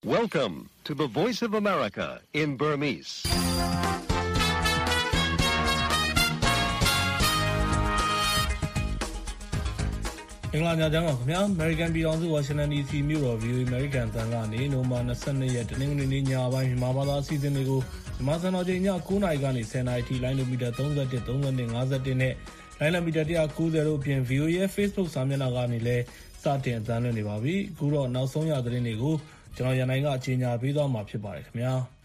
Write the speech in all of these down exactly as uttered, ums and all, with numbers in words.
Welcome to the Voice of America in Burmese. ။အင်္ဂလာညချမ်းပါခင်ဗျာ American ပြည်တော်စု Washington ဒီ စီ မြို့တော် ဗီ အို အေ American တန်ကနေနိုဝင်ဘာ၂၂ရက်တနင်္ဂနွေနေ့ညပိုင်းမြန်မာဘာသာအစီအစဉ်တွေကိုမြန်မာစံတော်ချိန်ည၉နာရီကနေ၁၀နာရီထိလိုင်းလိုမီတာ၃၁ ၃၂ ၅၁နဲ့လိုင်းလိုမီတာ၁၉၀တို့အပြင် ဗီ အို အေ ရဲ့ Facebook စာမျက်နှာကနေလည်းစတင်အသံလွှင့်နေပါပြီ။အခုတော့နောက်ဆုံးရသတင်းတွေကိုကျွန်တော်ရန်နိုင်ကအချိန်ညာပေးသွားမှာဖြစ်ပါတယ်ခင်ဗျာ။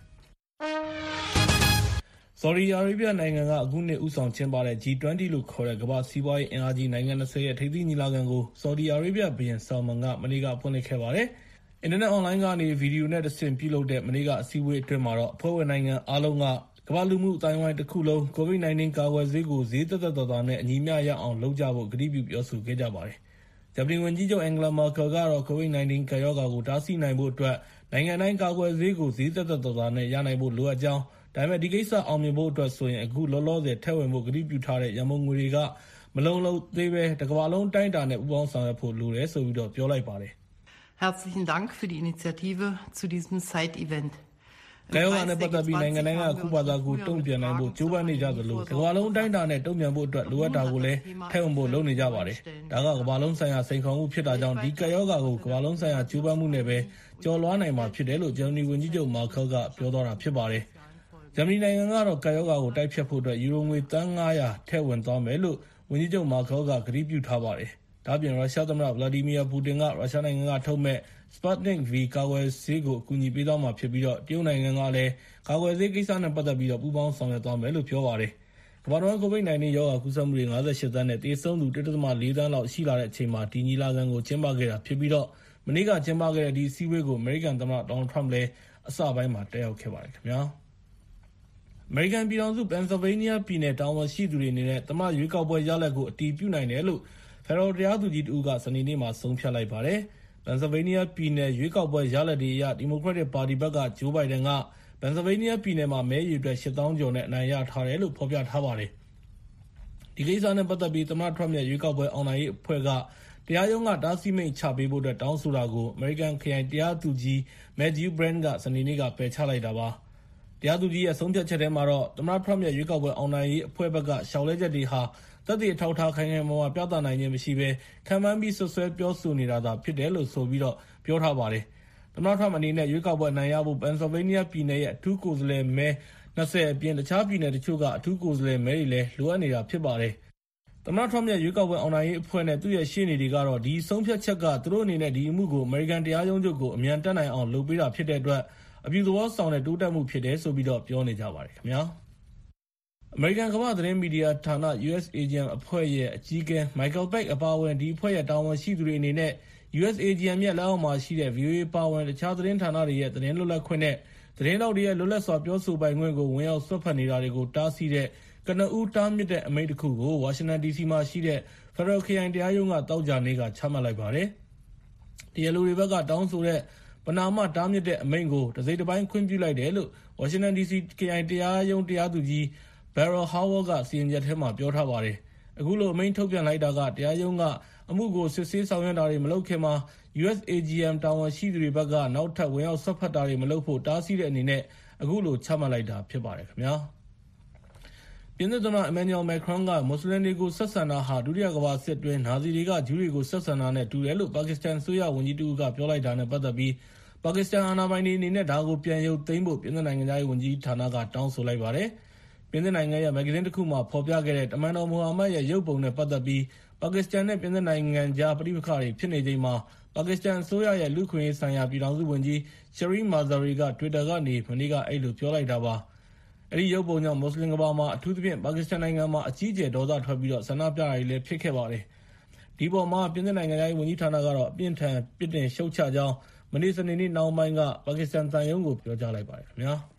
Saudi Arabia နိုင်ငံကအခုနှစ်ဦးဆောင်ကျင်းပတဲ့ ဂျီ ၂၀ လို့ခေါ်တဲ့ကမ္ဘာ့စီးပွားရေးအင်အားကြီးနိုင်ငံ၂၀ရဲ့ထိပ်သီးညီလာခံကို Saudi Arabia ဘုရင် Salman ကမနေ့ကဖွင့်လှစ်ခဲ့ပါတယ်။ အင်တာနက်အွန်လိုင်းကနေဗီဒီယိုနဲ့တဆင့်ပြုလုပ်တဲ့မနေ့ကအစည်းအဝေးအတွင်းမှာတော့အဖွဲ့ဝင်နိုင်ငံအားလုံးကကမ္ဘာလူမှုအသိုင်းအဝိုင်းတစ်ခုလုံး ကိုဗစ် ၁၉ ကာကွယ်ဆေးကိုဈေးသက်သက်သာသာနဲ့အညီမျှရအောင်လုပ်ကြဖို့ကတိပြုပြောဆိုခဲ့ကြပါတယ်။ဂျပန်ဝန်ကြီးချုပ် Angela Merkel ကတော့ ကိုဗစ် ၁၉ ကပ်ရောဂါကိုတားဆီးနိုင်ဖို့အတွက်နိုင်ငံတိုင်းကာကွယ်ဆေးကိုဈေးသက်သက်သာသာနဲ့ရနိုင်ဖို့လိုအပ်ကြောင်းဒါပေမဲ့ဒီကိစ္စအောင်မြင်ဖို့အတွက်ဆိုရင်အခုလောလောဆယ်ထည့်ဝင်ဖို့ကတိပြုထားတဲ့ရန်ပုံငွေတွေကမလုံလောက်သေးပဲတကမ္ဘာလုံးတိုင်းတာနဲ့ပူးပေါင်းဆောင်ရွက်ဖို့လိုတယ်ဆိုပြီးတော့ပြောလိုက်ပါတယ်။ Herzlichen Dank für die Initiative zu diesem Side-Event. ကရောဂါနဲ့ပတ်သက်ပြီးနိုင်ငံတိုင်းကအခုဘာသာကိုတုံ့ပြန်နိုင်ဖို့ကြိုးပမ်းနေကြသလိုတကမ္ဘာလုံးတိုင်းတာနဲ့တုံ့ပြန်ဖို့အတွက်လိုအပ်တာကိုလည်းထည့်ဝင်ဖို့လုပ်နေကြပါတယ်။ဒါကကမ္ဘာလုံးဆိုင်ရာစိန်ခေါ်မှုဖြစ်တာကြောင့်ဒီကရောဂါကိုကမ္ဘာလုံးဆိုင်ရာကြိုးပမ်းမှုနဲ့ပဲကျော်လွှားနိုင်မှာဖြစ်တယ်လို့ဂျာမနီဝန်ကြီးချုပ် Merkel ကပြောသွားတာဖြစ်ပါတယ်။ဂျာမနီနိုင်ငံကတော့ကရောဂါကိုတိုက်ဖျက်ဖို့အတွက်ယူရိုငွေသန်း၅၀၀ထည့်ဝင်သွားမယ်လို့ဝန်ကြီးချုပ် Merkel ကကတိပြုထားပါတယ်။ဒါ့အပြင်ရုရှားသမ္မတ Vladimir Putin ကရုရှားနိုင်ငံကထုတ်မဲ့ Sputnik V ကာကွယ်ဆေးကိုအကူအညီပေးသွားမှာဖြစ်ပြီးတော့တရုတ်နိုင်ငံကလည်းကာကွယ်ဆေးကိစ္စနဲ့ပတ်သက်ပြီးတော့ပူးပေါင်းဆောင်ရွက်သွားမယ်လို့ပြောပါတယ်။ကမ္ဘာတော်ကိုဗစ် ၁၉ ရောဂါကူးစက်မှုတွေ၅၈သန်းနဲ့သေဆုံးသူ ၁.၄ သန်းလောက်ရှိလာတဲ့အချိန်မှာဒီညီလာခံကိုကျင်းပခဲ့တာဖြစ်ပြီးတော့မနေ့ကကျင်းပခဲ့တဲ့ဒီအစည်းအဝေးကိုအမေရိကန်သမ္မတ Donald Trump လည်းအစပိုင်းမှာတက်ရောက်ခဲ့ပါတယ်ခင်ဗျာ။အမေရိကန်ပြည်ထောင်စု Pennsylvania ပြည်နယ်တာဝန်ရှိသူတွေအနေနဲ့သမ္မတရွေးကောက်ပွဲရလဒ်ကိုအတည်ပြုနိုင်တယ်လို့ Federal တရားသူကြီးတဦးကစနေနေ့မှာဆုံးဖြတ်လိုက်ပါတယ်။ Pennsylvania ပြည်နယ်ရွေးကောက်ပွဲရလဒ်တွေအရ Democratic Party ဘက်က Joe Biden က Pennsylvania ပြည်နယ်မှာမဲရေအတွက်၈သောင်းကျော်နဲ့အနိုင်ရထားတယ်လို့ဖော်ပြထားပါတယ်။ဒီကိစ္စနဲ့ပတ်သက်ပြီးသမ္မတ Trump ရဲ့ရွေးကောက်ပွဲအောင်နိုင်ရေးအဖွဲ့ကတရားရုံးကတားဆီးမိန့်ချပေးဖို့အတွက်တောင်းဆိုတာကို American ခရိုင်တရားသူကြီး Matthew Brandt ကစနေနေ့ကပယ်ချလိုက်တာပါ။တရားသူကြီးရဲ့ဆုံးဖြတ်ချက်ထဲမှာတော့သမ္မတ Trump ရဲ့ရွေးကောက်ပွဲအောင်နိုင်ရေးအဖွဲ့ဘက်ကရှောင်လဲချက်တွေဟာသက်သေအထောက်အထားခိုင်ခိုင်မာမာပြသနိုင်ခြင်းမရှိဘဲခံမှန်းပြီးဆွဆွဲပြောဆိုနေတာသာဖြစ်တယ်လို့ဆိုပြီးတော့ပြောထားပါတယ်။သမ္မတ Trump အနေနဲ့ရွေးကောက်ပွဲအနိုင်ရဖို့ Pennsylvania ပြည်နယ်ရဲ့အထူးကိုယ်စားလှယ်မဲ၂၀အပြင်တခြားပြည်နယ်တချို့ကအထူးကိုယ်စားလှယ်မဲတွေလည်းလိုအပ်နေတာဖြစ်ပါတယ်။သမ္မတ Trump ရဲ့ရွေးကောက်ပွဲအောင်နိုင်ရေးအဖွဲ့နဲ့သူ့ရဲ့ရှေ့နေတွေကတော့ဒီဆုံးဖြတ်ချက်ကသူတို့အနေနဲ့ဒီအမှုကို American တရားရုံးချုပ်ကိုအမြန်တက်နိုင်အောင်လုပ်ပေးတာဖြစ်တဲ့အတွက်အပြုသဘောဆောင်တဲ့တိုးတက်မှုဖြစ်တယ်ဆိုပြီးတော့ပြောနေကြပါတယ်ခင်ဗျာ။အမေရိကန်ကမ္ဘာ့သတင်းမီဒီယာဌာန U S A G M အဖွဲ့ရဲ့အကြီးအကဲ Michael Pack အပါအဝင်ဒီအဖွဲ့ရဲ့တာဝန်ရှိသူတွေအနေနဲ့ U S A G M ရဲ့လက်အောက်မှာရှိတဲ့ ဗီ အို အေ ပါဝင်တခြားသတင်းဌာနတွေရဲ့သတင်းလွတ်လပ်ခွင့်နဲ့သတင်းတောက်တွေရဲ့လွတ်လပ်စွာပြောဆိုပိုင်ခွင့်ကိုဝင်ရောက်ဆွတ်ဖက်နေတာတွေကိုတားဆီးတဲ့ကနဦးတားမြစ်တဲ့အမိန့်တစ်ခုကို Washington ဒီ စီ မှာရှိတဲ့ Federal ခရိုင်တရားရုံးကတောက်ကြနေ့ကချမှတ်လိုက်ပါတယ်။တရားလိုတွေဘက်ကတောင်းဆိုတဲ့ပနာမတားမြစ်တဲ့အမိန့်ကိုတစိမ့်တစ်ပိုင်းခွင့်ပြုလိုက်တယ်လို့ Washington ဒီ စီ ခရိုင်တရားရုံးတရားသူကြီး Beryl Howell ကစီရင်ချက်ထဲမှာပြောထားပါတယ်။အခုလိုအမိန့်ထုတ်ပြန်လိုက်တာကတရားရုံးကအမှုကိုစစ်ဆေးဆောင်ရွက်တာတွေမလုပ်ခင်မှာ U S A G M တာဝန်ရှိသူတွေဘက်ကနောက်ထပ်ဝင်ရောက်ဆွတ်ဖက်တာတွေမလုပ်ဖို့တားဆီးတဲ့အနေနဲ့အခုလိုချမှတ်လိုက်တာဖြစ်ပါတယ်ခင်ဗျာ။ပြင်သစ်သမ္မတ Emmanuel Macron ကမွတ်စလင်တွေကိုဆက်ဆံတာဟာဒုတိယကမ္ဘာစစ်အတွင်းနာဇီတွေကဂျူးတွေကိုဆက်ဆံတာနဲ့တူတယ်လို့ပါကစ္စတန်အစိုးရဝန်ကြီးတဦးကပြောလိုက်တာနဲ့ပတ်သက်ပြီးပါကစ္စတန်အာဏာပိုင်တွေအနေနဲ့ဒါကိုပြန်ရုပ်သိမ်းဖို့ပြင်သစ်နိုင်ငံသားရေးဝန်ကြီးဌာနကတောင်းဆိုလိုက်ပါတယ်။ပြင်သစ်နိုင်ငံရဲ့မဂ္ဂဇင်းတစ်ခုမှာဖော်ပြခဲ့တဲ့တမန်တော်မူဟာမက်ရဲ့ရုပ်ပုံနဲ့ပတ်သက်ပြီးပါကစ္စတန်နဲ့ပြင်သစ်နိုင်ငံကြားပဋိပက္ခတွေဖြစ်နေချိန်မှာပါကစ္စတန်အစိုးရရဲ့လူ့ခွင့်ရေးဆိုင်ရာပြည်ထောင်စုဝန်ကြီး Shareen Mazari က Twitter ကနေမနေ့ကအဲ့လိုပြောလိုက်တာပါ။အဲ့ဒီရုပ်ပုံကြောင့်မွတ်စလင်ကမ္ဘာမှာအထူးသဖြင့်ပါကစ္စတန်နိုင်ငံမှာအကြီးအကျယ်ဒေါသထွက်ပြီးတော့ဆန္ဒပြတာတွေလည်းဖြစ်ခဲ့ပါတယ်။ဒီပေါ်မှာပြင်သစ်နိုင်ငံရဲ့ဝန်ကြီးဌာနကတော့အပြင်းထန်ပြစ်တင်ရှုတ်ချကြောင်းမနေ့စနေနေ့နောက်ပိုင်းကပါကစ္စတန်သံရုံးကိုပြောကြားလိုက်ပါတယ်ခင်ဗျာ။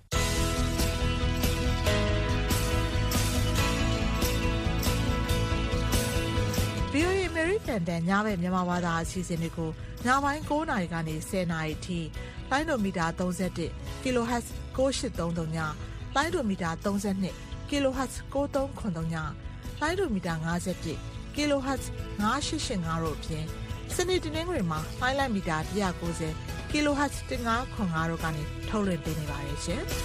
ဗီ အို အေ American တန်ညဘက်မြန်မာဘာသာအစီအစဉ်တွေကိုညပိုင်း၉နာရီကနေ၁၀နာရီထိလိုင်းဒိုမီတာ၃၁ kHz ၉၈၃၃ညလိုင်းဒိုမီတာ၃၂ kHz ၉၃၇၃ညလိုင်းဒိုမီတာ၅၁ kHz ၅၈၈၅တို့အပြင်စနေတနင်္ဂနွေမှာလိုင်းလံမီတာ၁၉၀ kilohertz တစ်ငါးခွန်ငါတို့ကနေထုတ်လွှင့်ပေးနေပါတယ်ရှင်။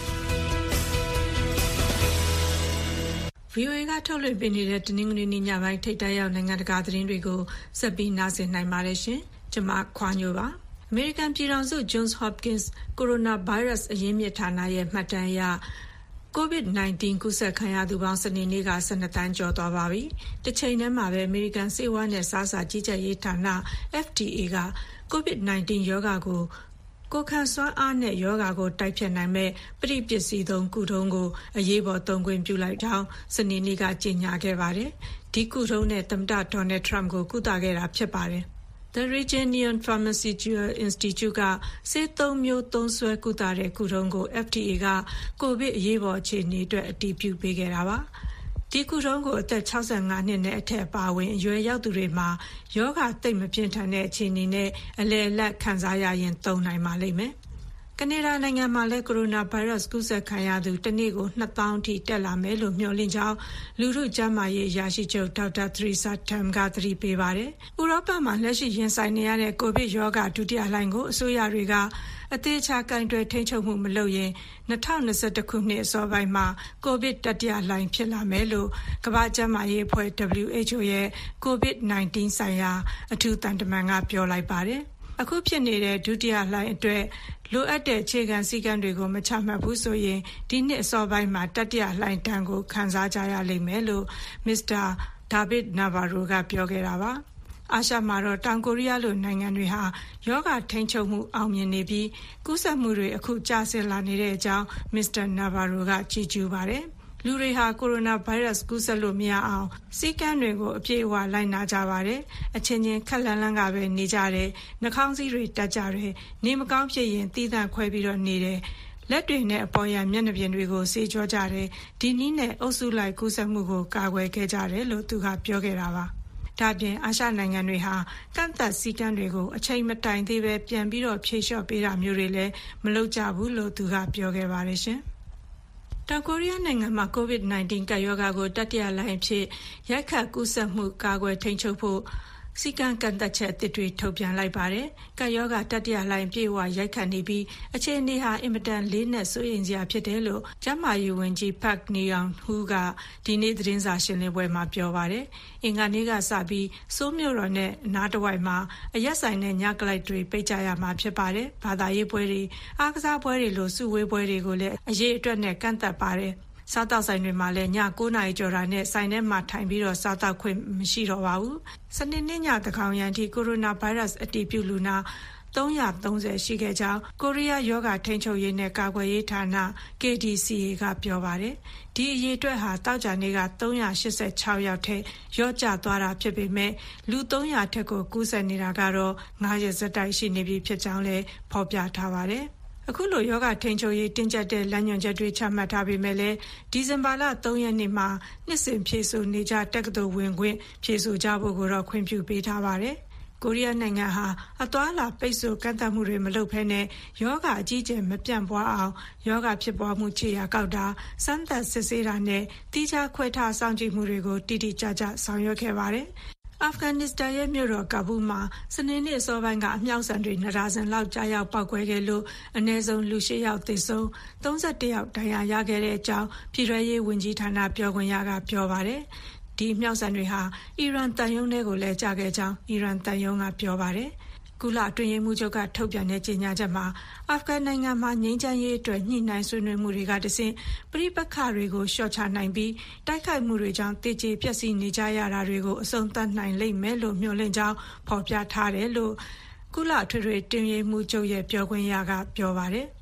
ဗီအိုအေ ကထုတ်လွှင့်ပေးနေတဲ့တနင်္ဂနွေနေ့ညပိုင်းထိပ်တန်းရောက်နိုင်ငံတကာသတင်းတွေကိုဆက်ပြီးနားဆင်နိုင်ပါတယ်ရှင်။ကျွန်မခွာညိုပါ။ အမေရိကန်ပြည်ထောင်စု Johns Hopkins ကိုရိုနာဗိုင်းရပ်စ်အရင်းမြစ်ဌာနရဲ့မှတ်တမ်းအရကိုဗစ် ၁၉ ကူးစက်ခံရသူပေါင်းစနေနေ့က၁၂တန်းကျော်သွားပါပြီ။တစ်ချိန်တည်းမှာပဲအမေရိကန်ဆေးဝါးနဲ့စားစာကြီးကြပ်ရေးဌာန F D A ကကိုဗစ် ၁၉ ရောဂါကိုကိုခံစွမ်းအားနဲ့ယောဂါကိုတိုက်ဖြတ်နိုင်မဲ့ပရိပစ္စည်းသုံးကုထုံးကိုအရေးပေါ်သုံးခွင့်ပြုလိုက်ကြောင်းစနေနေ့ကကြေညာခဲ့ပါတယ်။ဒီကုထုံးနဲ့သမ္မတဒေါ်နယ်ထရမ့်ကိုကုသခဲ့တာဖြစ်ပါတယ်။ The Regeneron Pharmaceutical Institute ကဆေးသုံးမျိုးသုံးစွဲကုသတဲ့ကုထုံးကို F D A ကကိုဗစ်အရေးပေါ်အခြေအနေအတွက်အတည်ပြုပေးခဲ့တာပါ။ဒီကုထုံးကိုအသက်၆၅နှစ်နဲ့အထက်ပါဝင်အရွယ်ရောက်သူတွေမှာယောဂသိပ်မပြင်းထန်တဲ့အခြေအနေနဲ့အလယ်အလတ်ခံစားရရင်သုံးနိုင်ပါလိမ့်မယ်။ကနေဒါနိုင်ငံမှာလည်းကိုရိုနာဗိုင်းရပ်စ်ကူးစက်ခံရသူတစ်နေ့ကိုနှစ်သောင်းအထိတက်လာမယ်လို့မျှော်လင့်ကြောင်းလူထုကျန်းမာရေးအရာရှိချုပ်ဒေါက်တာသရီဆာတမ်ကသတိပေးပါတယ်။ဥရောပမှာလက်ရှိရင်ဆိုင်နေရတဲ့ကိုဗစ်ရောဂါဒုတိယလှိုင်းကိုအစိုးရတွေကအသေးချာကင်တွယ်ထိန်းချုပ်မှုမလုပ်ရင်၂၀၂၁ခုနှစ်အစောပိုင်းမှာကိုဗစ်တတိယလှိုင်းဖြစ်လာမယ်လို့ကမ္ဘာ့ကျန်းမာရေးအဖွဲ့ W H O ရဲ့ကိုဗစ်၁၉ဆိုင်ရာအထူးသံတမန်ကပြောလိုက်ပါတယ်။အခုဖြစ်နေတဲ့ဒုတိယလှိုင်းအတွက်လိုအပ်တဲ့အခြေခံစည်းကမ်းတွေကိုမချမှတ်ဘူးဆိုရင်ဒီနှစ်အစောပိုင်းမှာတတိယလှိုင်းတန်းကိုခံစားကြရလိမ့်မယ်လို့မစ္စတာဒါဗစ်နာဗာရိုကပြောခဲ့တာပါ။အာရှမှာတော့တောင်ကိုရီးယားလိုနိုင်ငံတွေဟာယောဂထိန်းချုပ်မှုအောင်မြင်နေပြီးကူးစက်မှုတွေအခုကျဆင်းလာနေတဲ့အကြောင်းမစ္စတာနာဗာရိုကကြည်ကျူးပါတယ်။လူတွေဟာကိုရိုနာဗိုင်းရပ်စ်ကူးစက်လို့မရအောင်စည်းကမ်းတွေကိုအပြည့်အဝလိုက်နာကြပါတယ်။အချင်းချင်းခက်လန်းလန်းကပဲနေကြတယ်။နှာခေါင်းစည်းတွေတက်ကြတယ်။နေမကောင်းဖြစ်ရင်သီးသန့်ခွဲပြီးတော့နေတယ်။လက်တွေနဲ့အပေါ်ရံမျက်နှာပြင်တွေကိုဆေးကြောကြတယ်။ဒီနည်းနဲ့အုပ်စုလိုက်ကူးစက်မှုကိုကာကွယ်ခဲ့ကြတယ်လို့သူကပြောခဲ့တာပါ။ဒါပြင်အာရှနိုင်ငံတွေဟာကန့်သတ်စည်းကမ်းတွေကိုအချိန်မတိုင်သေးပဲပြန်ပြီးတော့ဖြေလျှော့ပေးတာမျိုးတွေလည်းမလုပ်ကြဘူးလို့သူကပြောခဲ့ပါတယ်ရှင်။တောင်ကိုရီးယားနိုင်ငံမှာကိုဗစ်၁၉ကပ်ရောဂါကိုတတိယလှိုင်းအဖြစ်ရိုက်ခတ်ကူးစက်မှုကာကွယ်ထိန်းချုပ်ဖို့စီကံကန့်သက်ချက်အသစ်တွေထုတ်ပြန်လိုက်ပါတယ်။ကပ်ရောဂါတတိယလှိုင်းပြေဝရိုက်ခတ်နေပြီးအခြေအနေဟာအင်မတန်လေးနက်စိုးရိမ်စရာဖြစ်တယ်လို့ကျန်းမာရေးဝန်ကြီးဖက်နီယောင်ဟူကဒီနေ့သတင်းစာရှင်းလင်းပွဲမှာပြောပါတယ်။အင်္ဂါနေ့ကစပြီးစိုးမြို့တော်နဲ့အနားတစ်ဝိုက်မှာအရက်ဆိုင်နဲ့ညကလိုက်တွေပိတ်ကြရမှာဖြစ်ပါတယ်။ဘာသာရေးပွဲတွေအားကစားပွဲတွေလိုစုဝေးပွဲတွေကိုလည်းအရေးအတွက်နဲ့ကန့်သက်ပါတယ်။စားတောက်ဆိုင်တွေမှာလည်းည၉နာရီကျော်တာနဲ့ဆိုင်ထဲမှာထိုင်ပြီးတော့စားတောက်ခွင့်မရှိတော့ပါဘူး။စနေနေ့ညသန်းခေါင်ယံထိကိုရိုနာဗိုင်းရပ်စ်အတည်ပြုလူနာ၃၃၀ရှိခဲ့ကြောင်းကိုရီးယားယောဂထိန်းချုပ်ရေးနဲ့ကာကွယ်ရေးဌာန K D C A ကပြောပါတယ်။ဒီအရေအတွက်ဟာတောက်ကြနေ့က၃၈၆ယောက်ထက်ရော့ကျသွားတာဖြစ်ပေမဲ့လူ၃၀၀ထက်ကိုကူးစက်နေတာကတော့၅ရက်ဆက်တိုက်ရှိနေပြီဖြစ်ကြောင်းလည်းဖော်ပြထားပါတယ်။အခုလိုယောဂထိန်းချုပ်ရေးတင်းကျပ်တဲ့လမ်းညွှန်ချက်တွေချမှတ်ထားပေမဲ့လည်းဒီဇင်ဘာလ၃ရက်နေ့မှာနှစ်စဉ်ဖြည့်ဆို့နေကြတက္ကသိုလ်ဝင်ခွင့်ဖြည့်ဆို့ကြဖို့ကိုတော့ခွင့်ပြုပေးထားပါတယ်။ကိုရီးယားနိုင်ငံဟာအသွားလာပိတ်ဆို့ကန့်သတ်မှုတွေမလုပ်ဘဲနဲ့ယောဂအကြီးအကျယ်မပြန့်ပွားအောင်ယောဂဖြစ်ပွားမှုခြေရာကောက်တာစမ်းသပ်စစ်ဆေးတာနဲ့တိကျခွဲထားစောင့်ကြည့်မှုတွေကိုတိတိကျကျဆောင်ရွက်ခဲ့ပါတယ်။အာဖဂန်နစ္စတန်ရဲ့မြို့တော်ကာဘူးမှာစနေနေ့အစောပိုင်းကအမြောက်ဆန်တွေနှစ်ဒါဇင်လောက်ကြားရောက်ပောက်ကွဲခဲ့လို့အနည်းဆုံးလူ၈ယောက်သေဆုံး၃၁ယောက်ဒဏ်ရာရခဲ့တဲ့အကြောင်းပြည်ထရေးဝန်ကြီးဌာနပြောခွင့်ရကပြောပါတယ်။ဒီမြောက်ဆန်တွေဟာအီရန်တန်ယုံတွေကိုလည်းကြားခဲ့ကြောင်းအီရန်တန်ယုံကပြောပါတယ်။ကုလအတွင်းရေးမှူးချုပ်ကထုတ်ပြန်တဲ့ကြေညာချက်မှာအာဖဂန်နိုင်ငံမှာငြိမ်းချမ်းရေးအတွက်ညှိနှိုင်းဆွေးနွေးမှုတွေကတဆင့်ပဋိပက္ခတွေကိုလျှော့ချနိုင်ပြီးတိုက်ခိုက်မှုတွေကြောင့်တေကျေပျက်စီးနေကြရတာတွေကိုအဆုံးသတ်နိုင်လိမ့်မယ်လို့မျှော်လင့်ကြောင်းဖော်ပြထားတယ်လို့ကုလထွေထွေအတွင်းရေးမှူးချုပ်ရဲ့ပြောခွင့်ရကပြောပါတယ်။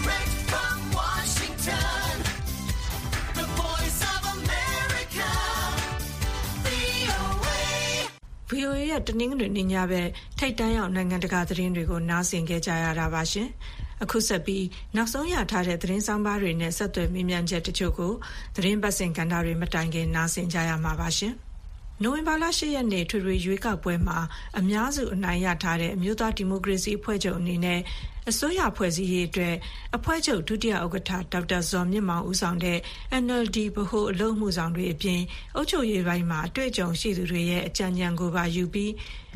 V O A ရဲ့တနင်္ဂနွေနေ့ညပဲထိတ်တန်းရောက်နိုင်ငံတကာသတင်းတွေကိုနားဆင်ခဲ့ကြရတာပါရှင်။အခုဆက်ပြီးနောက်ဆုံးရထားတဲ့သတင်းဆောင်ပါတွေနဲ့ဆက်သွယ်မေးမြန်းချက်တချို့ကိုသတင်းပတ်စဉ်ကဏ္ဍတွေမတိုင်ခင်နားဆင်ကြရမှာပါရှင်။နိုဝင်ဘာလ၈ရက်နေ့ထွေထွေရွေးကောက်ပွဲမှာအများစုအနိုင်ရထားတဲ့အမျိုးသားဒီမိုကရေစီအဖွဲ့ချုပ်အနေနဲ့အစိုးရဖွဲ့စည်းရေးအတွက်အဖွဲ့ချုပ်ဒုတိယဥက္ကဋ္ဌဒေါက်တာဇော်မြင့်မောင်ဦးဆောင်တဲ့ N L D ဗဟိုအလုပ်မှုဆောင်တွေအပြင်အုပ်ချုပ်ရေးပိုင်းမှာအတွေ့အကြုံရှိသူတွေရဲ့အကြံဉာဏ်ကိုပါယူပြီး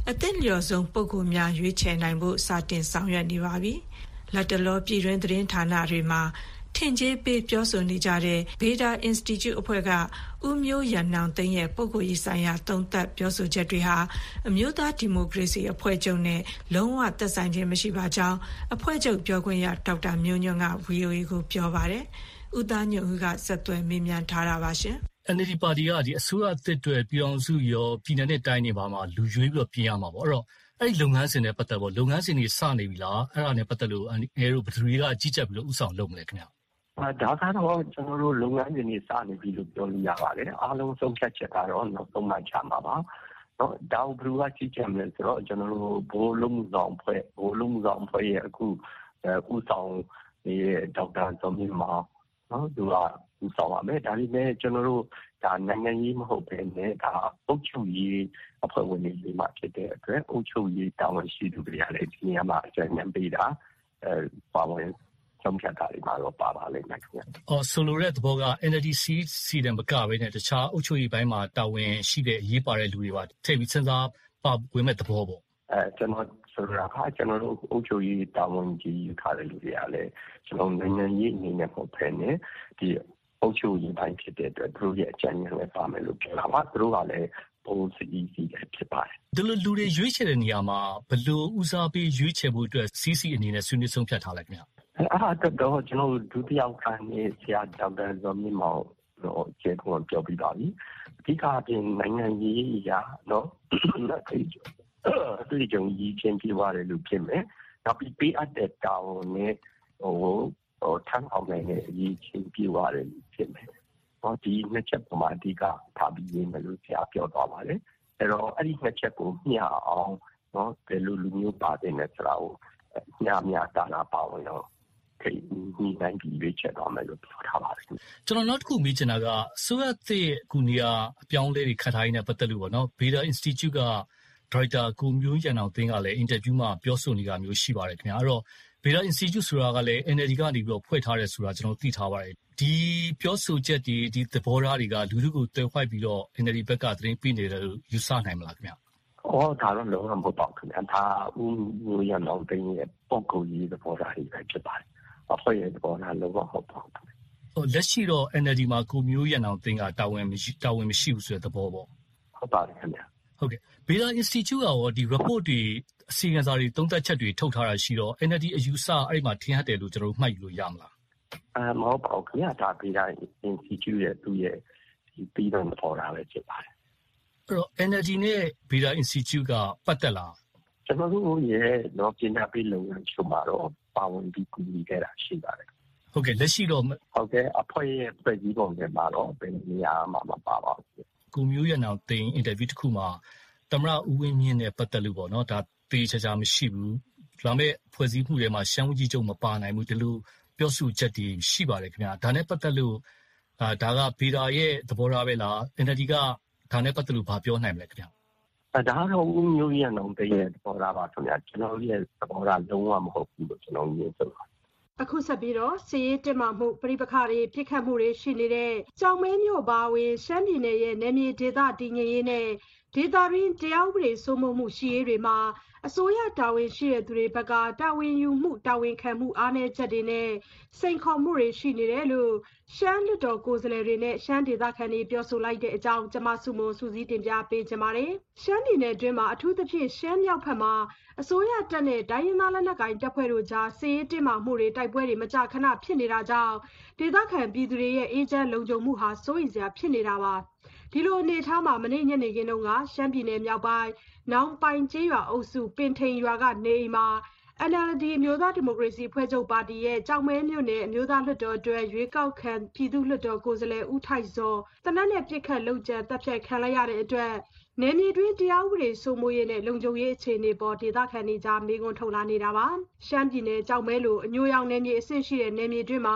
အသင့်လျော်ဆုံးပုဂ္ဂိုလ်များရွေးချယ်နိုင်ဖို့စတင်ဆောင်ရွက်နေပါပြီ။လက်တလောပြည်တွင်းသတင်းဌာနတွေမှာထင်ကြေးပေးပြောဆိုနေကြတဲ့ Beta Institute အဖွဲ့ကဦးမျိုးရန်နောင်သိန်းရဲ့ပုဂ္ဂိုလ်ရေးဆိုင်ရာသုံးသပ်ပြောဆိုချက်တွေဟာအမျိုးသားဒီမိုကရေစီအဖွဲ့ချုပ်နဲ့လုံးဝသက်ဆိုင်ခြင်းမရှိပါကြောင်းအဖွဲ့ချုပ်ပြောခွင့်ရဒေါက်တာမျိုးညွန့်က ဗွီအိုအေ ကိုပြောပါတယ်။ဦးသားညွန့်ဦးကဆက်သွယ်မေးမြန်းထားတာပါရှင်။အန်အယ်လ်ဒီ ပါတီကဒီအစိုးရအသစ်တွေပြည်အောင်စုရောပြည်နယ်နဲ့တိုင်းတွေမှာလူရွေးပြီးတော့ပြင်ရမှာပေါ့အဲ့တော့အဲ့ဒီလုပ်ငန်းစဉ်နဲ့ပတ်သက်ပေါ့လုပ်ငန်းစဉ်တွေစနေပြီလားအဲ့ဒါနဲ့ပတ်သက်လို့အဲတို့ဘယ်သူတွေကကြီးကြပ်ပြီးလို့ဥဆောင်လုပ်မလဲခင်ဗျာဒါကတော့ကျွန်တော်တို့လုပ်ငန်းစဉ်တွေစနေပြီလို့ပြောလို့ရပါတယ်အားလုံးဆုံးဖြတ်ချက်ကတော့နောက်ဆုံးမှချမှာပါနော်ဒါဘယ်လိုကကြီးကြပ်မလဲဆိုတော့ကျွန်တော်တို့ဘိုးလုံးဆောင်ဖွဲ့ဘိုးလုံးဆောင်ဖွဲ့ရဲ့အခုဥဆောင်နေတဲ့ဒေါက်တာဇော်မြင့်မောင်နော်သူကဥဆောင်ပါမယ်ဒါပေမဲ့ကျွန်တော်တို့ဒါနိုင်ငံရေးမဟုတ်ဘဲနဲ့ဒါအုပ်ချုပ်ရေးအဖွဲ့ဝင်တွေမှဖြစ်တဲ့အတွက်အုပ်ချုပ်ရေးတာဝန်ရှိသူတွေကလည်းဒီနေရာမှာအကြံဉာဏ်ပေးတာအဲပါဝင်ဆုံးဖြတ်တာတွေမှာတော့ပါပါလိမ့်မယ်ခင်ဗျ။အော်ဆိုလိုတဲ့သဘောက အန်အယ်လ်ဒီ စီစီတယ်မကဘဲနဲ့တခြားအုပ်ချုပ်ရေးပိုင်းမှာတာဝန်ရှိတဲ့အရေးပါတဲ့လူတွေပါထည့်ပြီးစဉ်းစားပါဝင်မဲ့သဘောပေါ့။အဲကျွန်တော်ဆိုလိုတာကကျွန်တော်တို့အုပ်ချုပ်ရေးတာဝန်ကြီးယူထားတဲ့လူတွေကလည်းကျွန်တော်နိုင်ငံရေးအနေနဲ့ပေါ့ဖဲနဲ့ဒီအုပ်ချုပ်ရေးပိုင်းဖြစ်တဲ့အတွက်သူတို့ရဲ့အကြံဉာဏ်လည်းပါမယ်လို့ပြောတာပါ။သူတို့ကလည်းပုံစံကြီးစီဖြစ်ပါတယ်။ဒီလိုလူတွေရွေးချယ်တဲ့နေရာမှာဘယ်လိုဦးစားပေးရွေးချယ်ဖို့အတွက် စီစီ အနေနဲ့ဆွေးနွေးဆုံးဖြတ်ထားလိုက်ခင်ဗျာ။အဲ့ဒါတော့ကျွန်တော်ဒုတိယကနေဆရာဒေါက်တာဇော်မြင့်မောင်တော့ကျေကွန်ပြောပြီးပါပြီ။ဒီကအပြင်နိုင်ငံရေးအရာနော်အဲ့ဒီအဲ့ဒီကြောင့်ကြီးချင်းပြသွားတယ်လို့ဖြစ်မယ်။နောက်ပြီးပေးအပ်တဲ့တာဝန်နဲ့ဟိုဟိုထမ်းအောင်နိုင်တဲ့အရေးချင်းပြသွားတယ်လို့ဖြစ်မယ်။ဟောဒီနှစ်ချက်ပေါ်မှာအဓိကထားပြီးရေးမယ်လို့ဆရာပြောသွားပါတယ်။အဲ့တော့အဲ့ဒီနှစ်ချက်ကိုမျှအောင်နော်ဘယ်လိုလူမျိုးပါတယ်နဲ့ဆိုတာကိုညမြတာနာပါဝင်တော့ဒီနိုင်ပြီးရွေးချယ်သွားမယ်လို့ပြောထားပါတယ်ကျွန်တော်နောက်တစ်ခုမေးချင်တာကဆိုရတဲ့ကူနီယာအပြောင်းလဲတွေခတ်ထားရင်းနဲ့ပတ်သက်လို့ပေါ့နော် Beta Institute ကဒါရိုက်တာကိုမျိုးရန်အောင်သိန်းကလည်းအင်တာဗျူးမှာပြောဆိုနေတာမျိုးရှိပါတယ်ခင်ဗျာအဲ့တော့ Beta Institute ဆိုတာကလည်း အန်အယ်လ်ဒီ ကနေပြီးတော့ဖွဲ့ထားတယ်ဆိုတာကျွန်တော်သိထားပါတယ်ဒီပြောဆိုချက်တွေဒီသဘောထားတွေကလူလူကိုတွယ်ဝိုက်ပြီးတော့ အန်အယ်လ်ဒီ ဘက်ကသတင်းပေးနေတယ်လို့ယူဆနိုင်မလားခင်ဗျာအော်ဒါတော့လုံးဝမဟုတ်ပါဘူးခင်ဗျာဒါဦးမျိုးရန်အောင်သိန်းရဲ့ပုံကိုကြီးသဘောထားတွေပဲဖြစ်ပါတယ်အဖွဲ့ရဲ့သဘောထားလုံးဝဟုတ်ပါဘူးဟိုလက်ရှိတော့ အန်အယ်လ်ဒီ မှာကိုမျိုးရန်အောင်သိန်းကတာဝန်မရှိတာဝန်မရှိဘူးဆိုတဲ့သဘောပေါ့ဟုတ်ပါတယ်ခင်ဗျာဟုတ်ကဲ့ Beta Institute ကရောဒီ report တွေအစီရင်ခံစာတွေသုံးသပ်ချက်တွေထုတ်ထားတာရှိတော့ အန်အယ်လ်ဒီ အယူဆအဲ့မှာထင်ဟပ်တယ်လို့ကျွန်တော်တို့မှတ်ယူလို့ရမလားအဲမဟုတ်ပါဘူးခင်ဗျာဒါ Beta Institute ရဲ့သူ့ရဲ့ဒီပြီးတော့ပေါ်တာပဲဖြစ်ပါတယ်အဲ့တော့ အန်အယ်လ်ဒီ နဲ့ Beta Institute ကပတ်သက်လားကျွန်တော်တို့ရဲ့တော့ပညာပေးလုပ်ငန်းချုပ်မှာတော့ပါဝင်ပြီးကူညီခဲ့တာရှိပါတယ်ဟုတ်ကဲ့လက်ရှိတော့ဟုတ်ကဲ့အဖွဲ့ရဲ့ဖွဲ့စည်းပုံတွေမှာတော့ဘယ်နေရာမှာမပါပါဘူးကိုမျိုးရန်အောင်သိန်းအင်တာဗျူးတစ်ခုမှာသမရဦးဝင်းမြင့်နဲ့ပတ်သက်လို့ပေါ့နော်ဒါတေးချာချာမရှိဘူးဒါမဲ့ဖွဲ့စည်းမှုတွေမှာရှမ်းဦးကြီးချုပ်မပါနိုင်ဘူးဒီလိုပြောဆိုချက်တွေရှိပါတယ်ခင်ဗျာဒါနဲ့ပတ်သက်လို့အာဒါကဗီဒါရဲ့သဘောထားပဲလား အန်အယ်လ်ဒီ ကဒါနဲ့ပတ်သက်လို့ဘာပြောနိုင်မလဲခင်ဗျာအဲဒါတော့ဦးမျိုးရန်အောင်သိန်းရဲ့သဘောထားပါခင်ဗျာကျွန်တော်ရဲ့သဘောထားလုံးဝမဟုတ်ဘူးလို့ကျွန်တော်မြင်ဆုံးပါအခုဆက်ပြီးတော့စီရေးတက်မှမှုပြိပခါတွေပြစ်ခတ်မှုတွေရှိနေတဲ့ကြောင်မဲမြို့ပါဝင်ရှမ်းပြည်နယ်ရဲ့နယ်မြေဒေသတည်ငြိမ်ရေးနဲ့ဒေသရင်းတရားဥပဒေစိုးမိုးမှုရှိရေးတွေမှာအစိုးရတာဝန်ရှိတဲ့သူတွေဘက်ကတာဝန်ယူမှုတာဝန်ခံမှုအားနည်းချက်တွေနဲ့စိန်ခေါ်မှုတွေရှိနေတယ်လို့ရှမ်းလွှတ်တော်ကိုယ်စားလှယ်တွေနဲ့ရှမ်းဒေသခံတွေပြောဆိုလိုက်တဲ့အကြောင်းကျမစုမုံစူးစီးတင်ပြပေးကြပါမယ်။ရှမ်းပြည်နယ်အတွင်းမှာအထူးသဖြင့်ရှမ်းမြောက်ဘက်မှာအစိုးရတပ်နဲ့တိုင်းရင်းသားလက်နက်ကိုင်တပ်ဖွဲ့တို့ကြားစစ်ရေးတင်းမာမှုတွေတိုက်ပွဲတွေမကြာခဏဖြစ်နေတာကြောင့်ဒေသခံပြည်သူတွေရဲ့အေးချမ်းလုံခြုံမှုဟာစိုးရိမ်စရာဖြစ်နေတာပါ။ဒီလိုအနေထားမှာမနေ့ညနေခင်းတုန်းကရှမ်းပြည်နယ်မြောက်ပိုင်းနောင်ပိုင်ကျေးရွာအုပ်စုပင်ထိန်ရွာကနေအိမ်မှာ အန်အယ်လ်ဒီ အမျိုးသားဒီမိုကရေစီအဖွဲ့ချုပ်ပါတီရဲ့ကြောင်မဲမြို့နယ်အမျိုးသားလွှတ်တော်အတွက်ရွေးကောက်ခံပြည်သူ့လွှတ်တော်ကိုယ်စားလှယ်ဦးထိုက်စောတနက်နဲ့ပြစ်ခတ်လုံခြံတပ်ဖြတ်ခံလိုက်ရတဲ့အတွက်နယ်မြေတွင်းတရားဥပဒေစိုးမိုးရေးနဲ့လုံခြုံရေးအခြေအနေပေါ်ဒေသခံတွေကြားမေးခွန်းထုတ်လာနေတာပါရှမ်းပြည်နယ်ကြောင်မဲလိုအညိုရောင်နယ်မြေအဆင့်ရှိတဲ့နယ်မြေတွင်းမှာ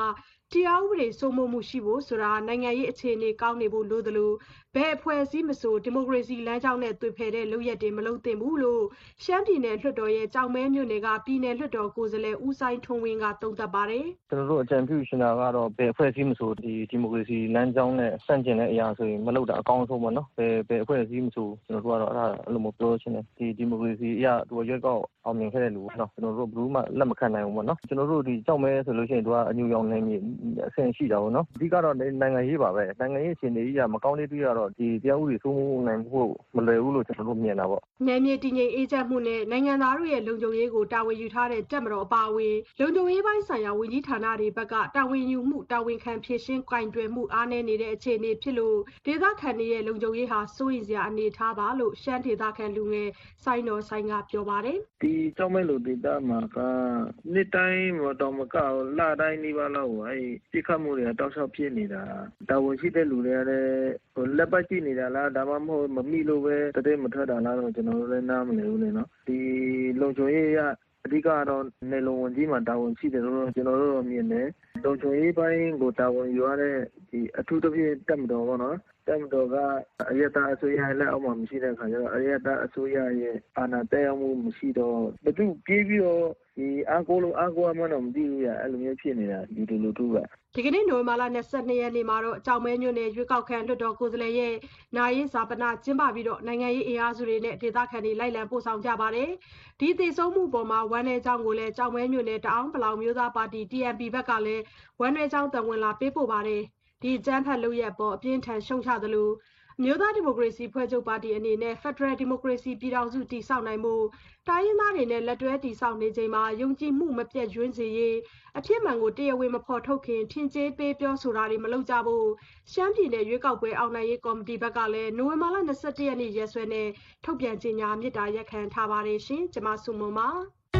တရားဥပဒေစိုးမိုးမှုရှိဖို့ဆိုတာနိုင်ငံရေးအခြေအနေကောင်းနေဖို့လိုသလိုဘယ်အဖွဲ့အစည်းမဆိုဒီမိုကရေစီလမ်းကြောင်းနဲ့တွေ့ဖက်တဲ့လုပ်ရက်တွေမလုပ်သင့်ဘူးလို့ရှမ်းပြည်နယ်လွှတ်တော်ရဲ့ကြောင်မဲမြို့နယ်ကပြည်နယ်လွှတ်တော်ကိုယ်စားလှယ်ဦးဆိုင်ထွန်းဝင်းကသုံးသပ်ပါတယ်။ကျွန်တော်တို့အကြံပြုရှင်တာကတော့ဘယ်အဖွဲ့အစည်းမဆိုဒီဒီမိုကရေစီလမ်းကြောင်းနဲ့ဆန့်ကျင်တဲ့အရာဆိုရင်မလုပ်တာအကောင်းဆုံးပေါ့နော်။ဘယ်ဘယ်အဖွဲ့အစည်းမဆိုကျွန်တော်တို့ကတော့အဲ့ဒါအဲ့လိုမျိုးပြောချင်တယ်။ဒီဒီမိုကရေစီအရာသူရွေးကောက်အောင်မြင်ခဲ့တဲ့လူပေါ့နော်။ကျွန်တော်တို့ဘယ်သူမှလက်မခံနိုင်ဘူးပေါ့နော်။ကျွန်တော်တို့ဒီကြောင်မဲဆိုလို့ရှိရင်သူကအညူရောင်နေမြေအဆင့်ရှိတာပေါ့နော်။အဓိကတော့နိုင်ငံရေးပါပဲ။နိုင်ငံရေးအခြေအနေကြီးကမကောင်းတဲ့တွေ့ရတော့ဒီတရားဥပဒေစိုးမိုးနိုင်ဖို့မလွယ်ဘူးလို့ကျွန်တော်တို့မြင်တာပေါ့။နယ်မြေတည်ငြိမ်အေးချမ်းမှုနဲ့နိုင်ငံသားတို့ရဲ့လုံခြုံရေးကိုတာဝန်ယူထားတဲ့တပ်မတော်အပါအဝင်လုံခြုံရေးပိုင်းဆိုင်ရာဝန်ကြီးဌာနတွေဘက်ကတာဝန်ယူမှုတာဝန်ခံဖြည့်ရှင်းကင်တွယ်မှုအားနည်းနေတဲ့အခြေအနေဖြစ်လို့ဒေသခံတွေရဲ့လုံခြုံရေးဟာစိုးရိမ်စရာအနေထားပါလို့ရှမ်းဒေသခံလူငယ်စိုင်းတော်ဆိုင်ကပြောပါတယ်။ဒီကြောင့်မဲ့လို့ဒေသမှာကနေ့တိုင်းမတော်မကောက်လတိုင်းနေပါလောက်အဲပြစ်ခတ်မှုတွေကတောက်လျှောက်ဖြစ်နေတာတာဝန်ရှိတဲ့လူတွေကလည်းလက်ပတ်ကြည့်နေတာလားဒါမှမဟုတ်မမိလို့ပဲတတဲ့မထွက်တာလားတော့ကျွန်တော်တို့လည်းနားမလည်ဘူးလေနော်ဒီလုံခြုံရေးရအဓိကတော့နေလုံဝန်ကြီးမှာတာဝန်ရှိတယ်လို့ကျွန်တော်တို့မြင်တယ်လုံခြုံရေးပိုင်းကိုတာဝန်ယူရတဲ့ဒီအထူးသဖြင့်တပ်မတော်ပေါ့နော်တပ်မတော်ကအယက်သားအစိုးရလက်အောက်မှာမရှိတဲ့ခါကျတော့အယက်သားအစိုးရရဲ့အာဏာတည်ရောက်မှုမရှိတော့ဘယ်သူပြေးပြီးတော့ဒီအကိုလိုအကိုအမတော့မသိဘူးရအဲ့လိုမျိုးဖြစ်နေတာဒီလိုလိုတူကဒီကနေ့နိုဝင်ဘာလ၂၂ရက်နေ့မှာတော့အကြောင်းမဲညွန့်နယ်ရွေးကောက်ခံလွှတ်တော်ကိုယ်စားလှယ်ရဲ့နိုင်ရေးစာပနာကျင်းပပြီးတော့နိုင်ငံရေးအင်အားစုတွေနဲ့ဒေသခံတွေလိုက်လံပို့ဆောင်ကြပါတယ်ဒီတည်ဆုံးမှုပေါ်မှာဝမ်းနယ်ကြောင်းကိုလည်းအကြောင်းမဲညွန့်နယ်တအောင်ပလောင်မျိုးသားပါတီ T M P ဘက်ကလည်းဝမ်းနယ်ကြောင်းတန်ဝင်လာပေးပို့ပါတယ်ဒီကျန်းဖတ်လုပ်ရက်ပေါ်အပြင်းထန်ရှုံချသလိုအမျိုးသားဒီမိုကရေစီဖွဲ့ချုပ်ပါတီအနေနဲ့ Federal Democracy ပြည်ထောင်စုတည်ဆောက်နိုင်မှုတိုင်းရင်းသားတွေနဲ့လက်တွဲတည်ဆောက်နေချိန်မှာယုံကြည်မှုမပြတ်ယွင်းစေရေးအဖြစ်မှန်ကိုတရားဝင်မဖော်ထုတ်ခင်ထင်ကြေးပေးပြောဆိုတာတွေမလုပ်ကြဖို့ရှမ်းပြည်နယ်ရွေးကောက်ပွဲအောင်နိုင်ရေးကော်မတီဘက်ကလည်းနိုဝင်ဘာလ၂၁ရက်နေ့ရက်စွဲနဲ့ထုတ်ပြန်ကြေညာမြစ်တာရက်ခံထားပါတယ်ရှင်ကျွန်မဆုမွန်ပါ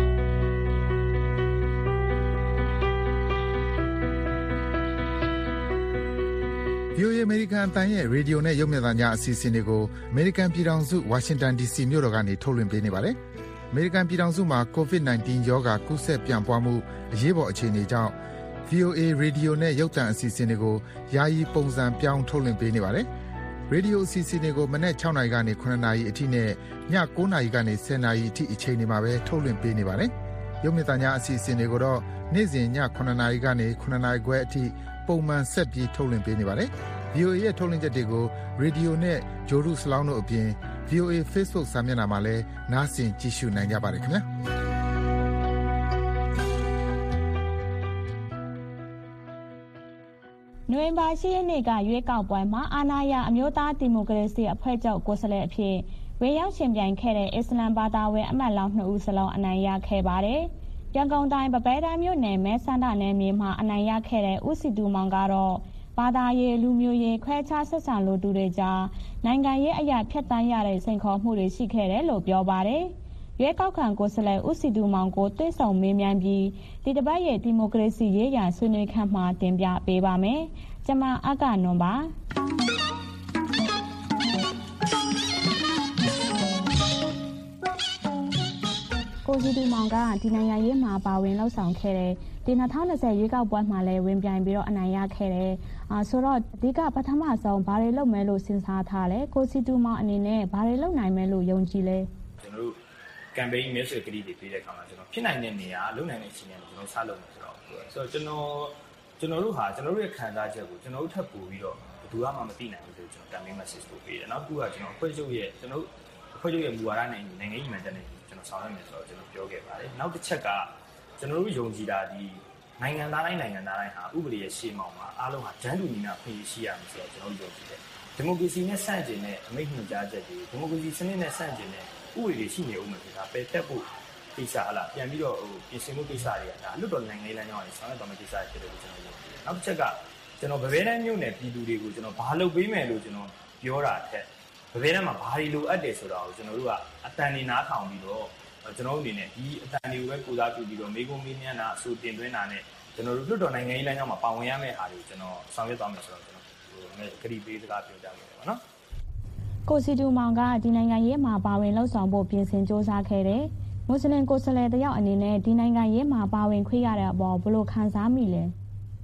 ဗီအိုအေ American အသံရဲ့ရေဒီယိုနဲ့ရုပ်မြင်သံကြားအစီအစဉ်တွေကို American ပြည်ထောင်စု Washington ဒီ စီ မြို့တော်ကနေထုတ်လွှင့်ပေးနေပါတယ်။ American ပြည်ထောင်စုမှာ ကိုဗစ် ၁၉ ရောဂါကူးစက်ပြန့်ပွားမှုအရေးပေါ်အခြေအနေကြောင့် ဗီအိုအေ ရေဒီယိုနဲ့ရုပ်သံအစီအစဉ်တွေကိုယာယီပုံစံပြောင်းထုတ်လွှင့်ပေးနေပါတယ်။ ရေဒီယိုအစီအစဉ်တွေကိုမနက်၆နာရီကနေ၇နာရီအထိနဲ့ည၉နာရီကနေ၁၀နာရီအထိအချိန်တွေမှာပဲထုတ်လွှင့်ပေးနေပါတယ်။ရုပ်မြင်သံကြားအစီအစဉ်တွေကိုတော့နေ့စဉ်ည၇နာရီကနေ၇နာရီခွဲအထိပုံမှန်ဆက်ပြီးထုတ်လွှင့်ပေးနေပါတယ်။ ဗီအိုအေရဲ့ထုတ်လွှင့်ချက်တွေကိုရေဒီယိုနဲ့ဂျိုဒူစလောင်းတို့အပြင် ဗီအိုအေ Facebook စာမျက်နှာမှာလည်းနားဆင်ကြည့်ရှုနိုင်ကြပါတယ်ခင်ဗျာနိုဝင်ဘာ၈ရက်နေ့ကရွေးကောက်ပွဲမှာအာဏာရအမျိုးသားဒီမိုကရေစီအဖွဲ့ချုပ်ကိုယ်စားလှယ်အဖြစ်ဝင်ရောက်ရှင်ပြိုင်ခဲ့တဲ့အစ္စလမ်ဘာသာဝင်အမတ်လောင်းနှစ်ဦးစလုံးအနိုင်ရခဲ့ပါတယ်။ရန်ကုန်တိုင်းပပဲတန်းမြို့နယ်မဲဆန္ဒနယ်မြေမှာအနိုင်ရခဲ့တဲ့ဦးစီတူမောင်ကတော့ဘာသာရေးလူမျိုးရေးခွဲခြားဆက်ဆံလိုသူတွေကြားနိုင်ငံရေးအရာဖြတ်တန်းရတဲ့စိန်ခေါ်မှုတွေရှိခဲ့တယ်လို့ပြောပါတယ်။ရွေးကောက်ခံကိုယ်စားလှယ်ဦးစီတူမောင်ကိုတွေ့ဆုံမေးမြန်းပြီးဒီတစ်ပတ်ရဲ့ဒီမိုကရေစီရေးရာဆွေးနွေးခန်းမှာတင်ပြပေးပါမယ်။ကျွန်မအကနွန်ပါ။ကိုစီတူမောင်ကဒီနိုင်ငံရေးမှာပါဝင်လှုပ်ဆောင်ခဲ့တဲ့ဒီ၂၀၂၀ရွေးကောက်ပွဲမှာလည်းဝင်ပြိုင်ပြီးတော့အနိုင်ရခဲ့တယ်။အာဆိုတော့အဓိကပထမဆုံးဘာတွေလုပ်မယ်လို့စဉ်းစားထားလဲကိုစီတူမောင်အနေနဲ့ဘာတွေလုပ်နိုင်မယ်လို့ယုံကြည်လဲ။ကျွန်တော်တို့ campaign မဲဆွယ်ကတိတွေပေးတဲ့အခါမှာကျွန်တော်ဖြစ်နိုင်တဲ့နေရာလုပ်နိုင်တဲ့အချိန်တွေကျွန်တော်စလုပ်မယ်ဆိုတော့ဆိုတော့ကျွန်တော်ကျွန်တော်တို့ဟာကျွန်တော်တို့ရဲ့ခံစားချက်ကိုကျွန်တော်တို့ထပ်ပို့ပြီးတော့ဘယ်သူမှမသိနိုင်ဘူးဆိုကျွန်တော် campaign message ကိုပေးတယ်။နောက်တစ်ခုကကျွန်တော်အဖွဲ့ချုပ်ရဲ့ကျွန်တော်အဖွဲ့ချုပ်ရဲ့မူဝါဒနဲ့နိုင်ငံရေးမှန်တဲ့နဲ့ကျွန်တော်ဆောင်ရွက်မယ်ဆိုတော့ကျွန်တော်ပြောခဲ့ပါတယ်။နောက်တစ်ချက်ကကျွန်တော်တို့ယုံကြည်တာဒီနိုင်ငံသားတိုင်းနိုင်ငံသားတိုင်းဟာဥပဒေရဲ့ရှေ့မှောက်မှာအားလုံးဟာဂျန်တူညီမျှဖွင့်ရရှိရမယ်ဆိုတော့ကျွန်တော်တို့ယုံကြည်တယ်။ဒီမိုကရေစီနဲ့ဆန့်ကျင်တဲ့အမိန့်ညွှန်ကြားချက်တွေဒီမိုကရေစီစနစ်နဲ့ဆန့်ကျင်တဲ့ဥပဒေတွေရှိနေဦးမယ်ဆိုတာပယ်တက်ဖို့ကိစ္စဟာလားပြန်ပြီးတော့ဟိုပြင်ဆင်မှုကိစ္စတွေကဒါလွတ်တော်နိုင်ငံရေးလမ်းကြောင်းတွေဆောင်ရွက်သွားမယ့်ကိစ္စတွေဖြစ်တယ်လို့ကျွန်တော်ယုံကြည်တယ်။နောက်တစ်ချက်ကကျွန်တော်ဗဘဲတန်းမြို့နယ်ပြည်သူတွေကိုကျွန်တော်ဘာလုပ်ပေးမယ်လို့ကျွန်တော်ပြောတာထက်ဗဘဲတန်းမှာဘာတွေလိုအပ်တယ်ဆိုတာကိုကျွန်တော်တို့ကအတန်နေနားထောင်ပြီးတော့ကျွန်တော်တို့အနေနဲ့ဒီအတန်တွေကိုပဲကိုစားပြုပြီးတော့မိကုံးမင်းမြန်တာအဆိုတင်သွင်းတာနဲ့ကျွန်တော်တို့လွတ်တော်နိုင်ငံရေးလမ်းကြောင်းမှာပါဝင်ရမယ့်ဟာတွေကိုကျွန်တော်ဆောင်ရွက်သွားမယ်ဆိုတော့ကျွန်တော်ဟိုဂရီပေးစကားပြောကြခဲ့တယ်ပေါ့နော်ကိုစီတူမောင်ကဒီနိုင်ငံရေးမှာပါဝင်လှုပ်ဆောင်ဖို့ပြင်ဆင်စ조사ခဲ့တယ်မွတ်စလင်ကိုယ်စားလှယ်တယောက်အနေနဲ့ဒီနိုင်ငံရေးမှာပါဝင်ခွင့်ရတဲ့အပေါ်ဘယ်လိုခံစားမိလဲ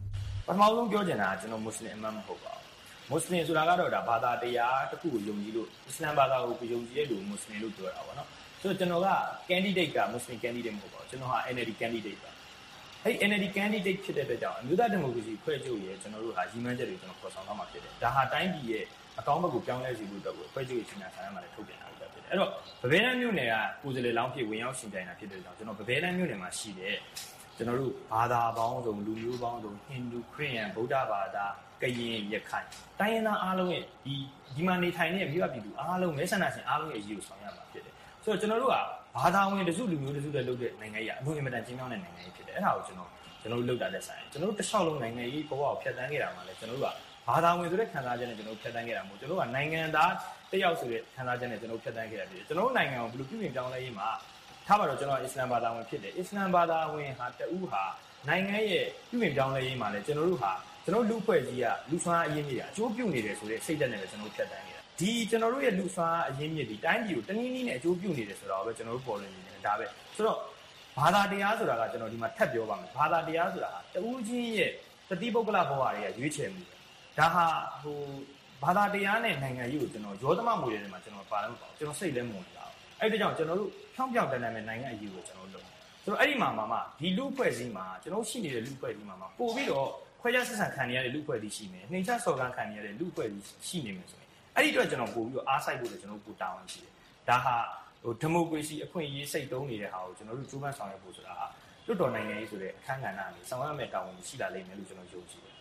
ပထမဆုံးပြောချင်တာကကျွန်တော်မွတ်စလင်အမှန်မဟုတ်ပါဘူးမွတ်စလင်ဆိုတာကတော့ဒါဘာသာတရားတစ်ခုကိုယုံကြည်လို့အစ္စလာမ်ဘာသာကိုယုံကြည်တဲ့လူမွတ်စလင်လို့ပြောတာပေါ့နော်ဆိုတော့ကျွန်တော်က candidate ကမွတ်စလင် candidate မဟုတ်ပါဘူးကျွန်တော်ဟာ N L D candidate ပါအဲ့ N L D candidate ဖြစ်တဲ့အတွက်ကြောင့်အမျိုးသားဒီမိုကရေစီဖွဲ့ချုပ်ရဲ့ကျွန်တော်တို့ဟာရည်မှန်းချက်တွေကျွန်တော်ခေါ်ဆောင်သွားမှာဖြစ်တယ်ဒါဟာတိုင်းပြည်ရဲ့အကောင်းဘက်ကိုပြောင်းလဲစေဖို့အတွက်ကိုဖွဲ့ချုပ်ရဲ့စီမံဆောင်ရွက်မှာလည်းထုတ်ပြန်တာဖြစ်တယ်အဲ့တော့ဗဘဲလန်းမြို့နယ်ကကိုယ်စားလှယ်လောင်းဖြစ်ဝင်ရောက်ရှင်ပြိုင်တာဖြစ်တဲ့ကြောင့်ကျွန်တော်ဗဘဲလန်းမြို့နယ်မှာရှိတဲ့ကျွန်တော်တို့ဘာသာပေါင်းစုံလူမျိုးပေါင်းစုံဟိန္ဒူခရစ်ယာန်ဗုဒ္ဓဘာသာကရင်ရခိုင်တိုင်းရင်းသားအားလုံးရဲ့ဒီဒီမှာနေထိုင်နေတဲ့မြို့ပြည်သူအားလုံးမဲဆန္ဒရှင်အားလုံးရဲ့အရေးကိုဆောင်ရွက်မှာဖြစ်တယ်ဆိုတော့ကျွန်တော်တို့ကဘာသာဝင်တစုလူမျိုးတစုတည်းလုပ်တဲ့နိုင်ငံကြီးအမှုအင်မတန်ကျင်းမြောင်းတဲ့နိုင်ငံကြီးဖြစ်တယ်အဲ့ဒါကိုကျွန်တော်ကျွန်တော်တို့လုပ်တာလက်ဆိုင်ကျွန်တော်တို့တစ်လျှောက်လုံးနိုင်ငံကြီးဘဝကိုဖျက်ဆီးခဲ့တာမှလည်းကျွန်တော်တို့ကဘာသာဝင်ဆိုတဲ့ခံစားချက်နဲ့ကျွန်တော်တို့ဖျက်ဆီးခဲ့တာမဟုတ်ကျွန်တော်တို့ကနိုင်ငံသားတစ်ယောက်ဆိုတဲ့ခံစားချက်နဲ့ကျွန်တော်တို့ဖျက်ဆီးခဲ့တာဖြစ်တယ်ကျွန်တော်တို့နိုင်ငံကိုဘယ်လိုပြုပြင်ပြောင်းလဲရေးမှာထားပါတော့ကျွန်တော်အစ္စလာမ်ဘာသာဝင်ဖြစ်တယ်အစ္စလာမ်ဘာသာဝင်ဟာတဦးဟာနိုင်ငံရဲ့ပြုပြင်ပြောင်းလဲရေးမှာလည်းကျွန်တော်တို့ဟာကျွန်တော်လူဖွဲ့ကြီးကလူဆွမ်းအရင်းမြစ်ကအကျိုးပြုနေတယ်ဆိုတဲ့စိတ်ဓာတ်နဲ့ပဲကျွန်တော်တို့ဖျက်ဆီးခဲ့တာဒီကျွန်တော်တို့ရဲ့လူဆွမ်းအရင်းမြစ်ဒီတိုင်းပြည်ကိုတနည်းနည်းနဲ့အကျိုးပြုနေတယ်ဆိုတော့ပဲကျွန်တော်တို့ပေါ်လွင်နေတယ်ဒါပဲဆိုတော့ဘာသာတရားဆိုတာကကျွန်တော်ဒီမှာထပ်ပြောပါမယ်ဘာသာတရားဆိုတာဟာတဦးချင်းရဲ့တတိပုဂ္ဂလဘဝတွေကရွေးချယ်မှုဒါဟာဟိုဘာသာတရားနဲ့နိုင်ငံရေးကိုကျွန်တော်ရောသမမွေတဲ့မှာကျွန်တော်ပါလည်းမပေါ့ကျွန်တော်စိတ်လည်းမဝင်လာဘူးအဲ့ဒါကြောင့်ကျွန်တော်တို့ဖြောင်းပြောင်းတန်းတန်းနဲ့နိုင်ငံရေးကိုကျွန်တော်လုပ်ဆိုတော့အဲ့ဒီမှာမှမှဒီလူဖွဲ့စည်းမှာကျွန်တော်ရှိနေတဲ့လူဖွဲ့စည်းမှာမှပို့ပြီးတော့ခွဲခြားဆက်ဆံခံရတဲ့လူဖွဲ့စည်းရှိမယ်နှိမ်ချစော်ကားခံရတဲ့လူဖွဲ့စည်းရှိနေမယ်ဆိုရင်အဲ့ဒီအတွက်ကျွန်တော်ပို့ပြီးတော့အားစိုက်ဖို့လည်းကျွန်တော်ပို့တာဝန်ရှိတယ်ဒါဟာဟိုဒီမိုကရေစီအခွင့်အရေးစိတ်တုံးနေတဲ့ဟာကိုကျွန်တော်တို့ကြိုးပမ်းဆောင်ရွက်ဖို့ဆိုတာဟာလွတ်တော်နိုင်ငံရေးဆိုတဲ့အခမ်းကဏ္ဍနဲ့ဆောင်ရွက်မဲ့တာဝန်ရှိလာလိမ့်မယ်လို့ကျွန်တော်ယုံကြည်တယ်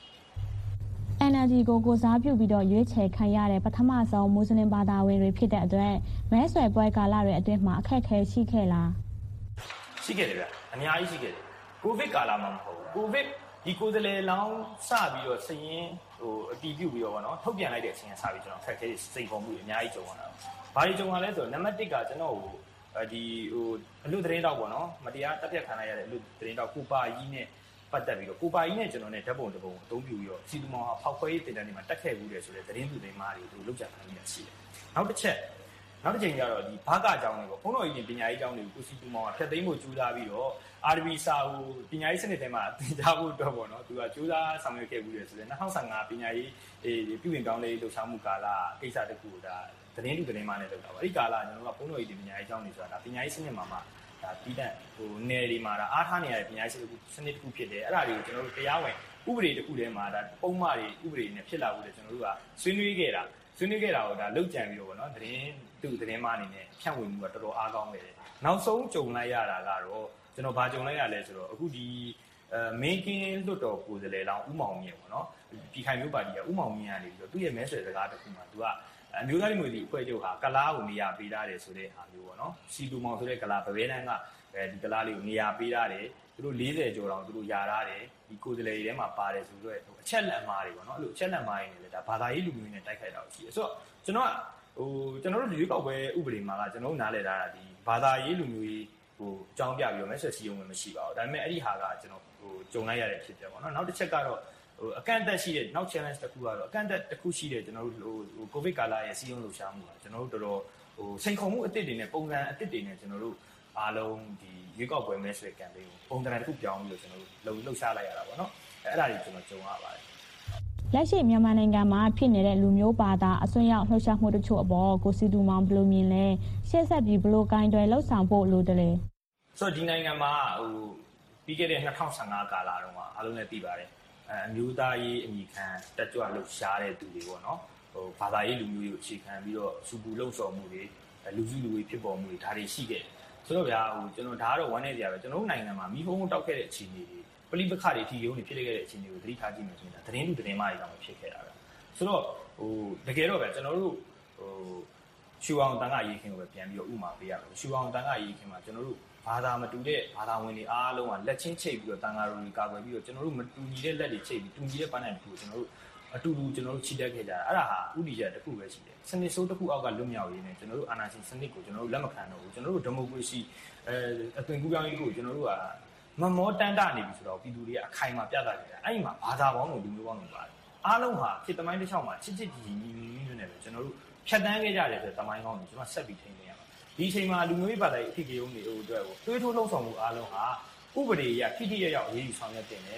N L D ကိုကိုစားပြုပြီးတော့ရွေးချယ်ခံရတဲ့ပထမဆုံးမွတ်စလင်ဘာသာဝင်တွေဖြစ်တဲ့အတွက်မဲဆွယ်ပွဲကာလတွေအတွင်းမှာအခက်အခဲရှိခဲ့လားရှိခဲ့တယ်ဗျအများကြီးရှိခဲ့တယ်ကိုဗစ်ကာလမှာမဟုတ်ဘူးကိုဗစ်ဒီကိုယ်စလေလောင်းစပြီးတော့စရင်ဟိုအတီးပြုတ်ပြီးတော့ဗောနော်ထုတ်ပြန်လိုက်တဲ့အချိန်ကစပြီးကျွန်တော်ခက်ခဲစိတ်ပေါ်မှုအများကြီးကြုံရတာဘာတွေကြုံရလဲဆိုတော့နံပါတ်တစ်ကကျွန်တော်ဟိုဒီဟိုအလူသတင်းတော့ဗောနော်မတရားတက်ပြတ်ခံလိုက်ရတဲ့အလူသတင်းတော့ကိုပါကြီးနဲ့ပတ်သက်ပြီးတော့ကိုပါကြီးနဲ့ကျွန်တော်နဲ့ဓာတ်ပုံတစ်ပုံအသုံးပြုပြီးတော့စီတူမောင်ဟာဖောက်ခွဲရေးတင်တန်းတွေမှာတက်ခဲ့ဘူးတယ်ဆိုတဲ့သတင်းသူသတင်းမားတွေသူလောက်ကြခံနေရရှိတယ်နောက်တစ်ချက်နောက်တစ်ချိန်ကျတော့ဒီဘာကအကြောင်းတွေပေါ့ဘုန်းတော်ကြီးပညာရေးအကြောင်းတွေကိုကိုစီတူမောင်ကဖျက်သိမ်းဖို့ကြိုးစားပြီးတော့အာရဘီစာဟိုပညာရေးစနစ်ထဲမှာသင်ကြားဖို့အတွက်ပေါ့နော်သူကကြိုးစားဆောင်ရွက်ခဲ့ဘူးတယ်ဆိုတဲ့၂၀၁၅ပညာရေးပြုပြင်ပြောင်းလဲလှုပ်ရှားမှုကာလကိစ္စတခုကိုဒါသတင်းသူသတင်းမားနဲ့လုပ်တာပါအဲ့ဒီကာလကျွန်တော်ကဘုန်းတော်ကြီးပညာရေးအကြောင်းတွေဆိုတာဒါပညာရေးစနစ်မှာမှဒါပြီးတဲ့ဟိုနယ်တွေမှာဒါအားထားနေရတဲ့ပညာရေးစနစ်တစ်ခုဖြစ်တယ်အဲ့ဒါတွေကိုကျွန်တော်တို့တရားဝင်ဥပဒေတစ်ခုထဲမှာဒါပုံမှန်တွေဥပဒေနဲ့ဖြစ်လာဖို့လေကျွန်တော်တို့ကဆွေးနွေးခဲ့တာဆွေးနွေးခဲ့တာကိုဒါလောက်ကြံပြီးတော့ဗောနော်သတင်းသူသတင်းမားအနေနဲ့ဖြန့်ဝေမှုကတော်တော်အားကောင်းခဲ့တယ်နောက်ဆုံးကြုံလိုက်ရတာကတော့ကျွန်တော်ဘာကြုံလိုက်ရလဲဆိုတော့အခုဒီအဲမင်းကင်းလွတ်တော်ကိုယ်စားလှယ်လောင်းဦးမောင်မြင့်ပေါ့နော်ဒီခိုင်မျိုးပါတီကဦးမောင်မြင့်ကနေပြီးတော့သူ့ရဲ့မဲဆွယ်စကားတစ်ခုမှာသူကအမျိုးသားဒီမိုကရေစီအဖွဲ့ချုပ်ဟာကလားကိုနေရာပေးထားတယ်ဆိုတဲ့ဟာမျိုးပေါ့နော်စီတူမောင်ဆိုတဲ့ကလားဗဘဲလန်းကအဲဒီကလားလေးကိုနေရာပေးထားတယ်သူတို့၄၀ကျော်တောင်သူတို့ယာထားတယ်ဒီကိုယ်စားလှယ်တွေထဲမှာပါတယ်ဆိုတော့အချက်လက်မှားတွေပေါ့နော်အဲ့လိုအချက်လက်မှားရင်းနဲ့ဒါဘာသာရေးလူမျိုးတွေနဲ့တိုက်ခိုက်တာရှိတယ်ဆိုတော့ကျွန်တော်ကဟိုကျွန်တော်တို့ဒီရွေးကောက်ပွဲဥပဒေမှာကကျွန်တော်တို့နားလည်ထားတာဒီဘာသာရေးလူမျိုးကြီးဟိုအကြောင်းပြပြီးတော့မဲဆွယ်စည်းရုံးဝင်မရှိပါဘူးဒါပေမဲ့အဲ့ဒီဟာကကျွန်တော်ဟိုကြုံလိုက်ရတဲ့ဖြစ်တယ်ပေါ့နော်နောက်တစ်ချက်ကတော့ဟိုအကန့်အသတ်ရှိတဲ့နောက် challenge တစ်ခုကတော့အကန့်အသတ်တစ်ခုရှိတဲ့ကျွန်တော်တို့ဟိုကိုဗစ်ကာလရဲ့စည်းရုံးလှုပ်ရှားမှုကကျွန်တော်တို့တော်တော်ဟိုစိန်ခေါ်မှုအသစ်တွေနဲ့ပုံစံအသစ်တွေနဲ့ကျွန်တော်တို့အားလုံးဒီရွေးကောက်ပွဲမဲဆွယ် campaign ကိုပုံစံတစ်ခုပြောင်းပြီးတော့ကျွန်တော်တို့လှုပ်ရှားလိုက်ရတာပေါ့နော်အဲ့ဒါတွေကျွန်တော်ကြုံရပါတယ်လက်ရှိမြန်မာနိုင်ငံမှာဖြစ်နေတဲ့လူမျိုးဘာသာအစွန်းရောက်လှုပ်ရှားမှုတချို့အပေါ်ကိုစီတူမောင်ဘယ်လိုမြင်လဲရှေ့ဆက်ပြီးဘယ်လိုကိုင်တွယ်လှုပ်ဆောင်ဖို့လိုတယ်လဲဆိုတော့ဒီနိုင်ငံမှာဟိုပြီးခဲ့တဲ့၂၀၁၅ကာလတုန်းကအားလုံးလည်းသိပါတယ်အဲအမျိုးသားရေးအမိခံတက်ကြွလှုပ်ရှားတဲ့သူတွေပေါ့နော်ဟိုဘာသာရေးလူမျိုးတွေကိုအခြေခံပြီးတော့စူပူလှုပ်ဆော်မှုတွေလူစုလူဝေးဖြစ်ပေါ်မှုတွေဒါတွေရှိခဲ့တယ်ဆိုတော့ဗျာဟိုကျွန်တော်ဒါကတော့ဝမ်းနေကြပဲကျွန်တော်တို့နိုင်ငံမှာမိဖုံးတောက်ခဲ့တဲ့အခြေအနေတွေပလိပခတွေထီရုံးတွေဖြစ်ခဲ့တဲ့အခြေအနေကိုသတိထားကြည့်မယ်ဆိုရင်သတင်းလူသတင်းမားတွေတောင်ဖြစ်ခဲ့တာပဲဆိုတော့ဟိုတကယ်တော့ဗျာကျွန်တော်တို့ဟိုရှူအောင်တန်ခါရေးခင်းကိုပဲပြန်ပြီးတော့ဥမာပေးရမယ်ရှူအောင်တန်ခါရေးခင်းမှာကျွန်တော်တို့ဘာသာမတူတဲ့ဘာသာဝင်တွေအားလုံးကလက်ချင်းချိတ်ပြီးတော့တန်ခါရုံတွေကာကွယ်ပြီးတော့ကျွန်တော်တို့မတူညီတဲ့လက်တွေချိတ်ပြီးတူညီတဲ့ပန်းတိုင်တစ်ခုကိုကျွန်တော်တို့အတူတူကျွန်တော်တို့ချီတက်ခဲ့ကြတာအဲ့ဒါဟာဥတီချက်တစ်ခုပဲရှိတယ်စနစ်ဆိုးတစ်ခုအောက်ကလွတ်မြောက်ရေးနဲ့ကျွန်တော်တို့အာဏာရှင်စနစ်ကိုကျွန်တော်တို့လက်မခံတော့ဘူးကျွန်တော်တို့ဒီမိုကရေစီအဲအသွင်ကူးပြောင်းရေးကိုကျွန်တော်တို့ကမမောတန်တနေပြီဆိုတော့ပြည်သူတွေကအခိုင်အမာပြသကြတယ်အဲ့ဒီမှာဘာသာပေါင်းကိုလူမျိုးပေါင်းကိုပါတယ်အားလုံးဟာဖြစ်သမိုင်းတစ်ချောင်းမှာချစ်ချစ်ကြည်ကြည်ညီညီညီနဲ့ပဲကျွန်တော်တို့ဖြတ်တန်းခဲ့ကြတယ်ဆိုတဲ့သမိုင်းကောင်းကိုကျွန်တော်ဆက်ပြီးထိန်းနေရမှာဒီအချိန်မှာလူမျိုးရေးဘာသာရေးအဖြစ်ကြေုံတွေဟိုအတွက်ကိုတွေးထိုးလှုံ့ဆော်မှုအားလုံးဟာဥပဒေအရခိတိရရောက်ရေးယူဆောင်ရွက်တင်တယ်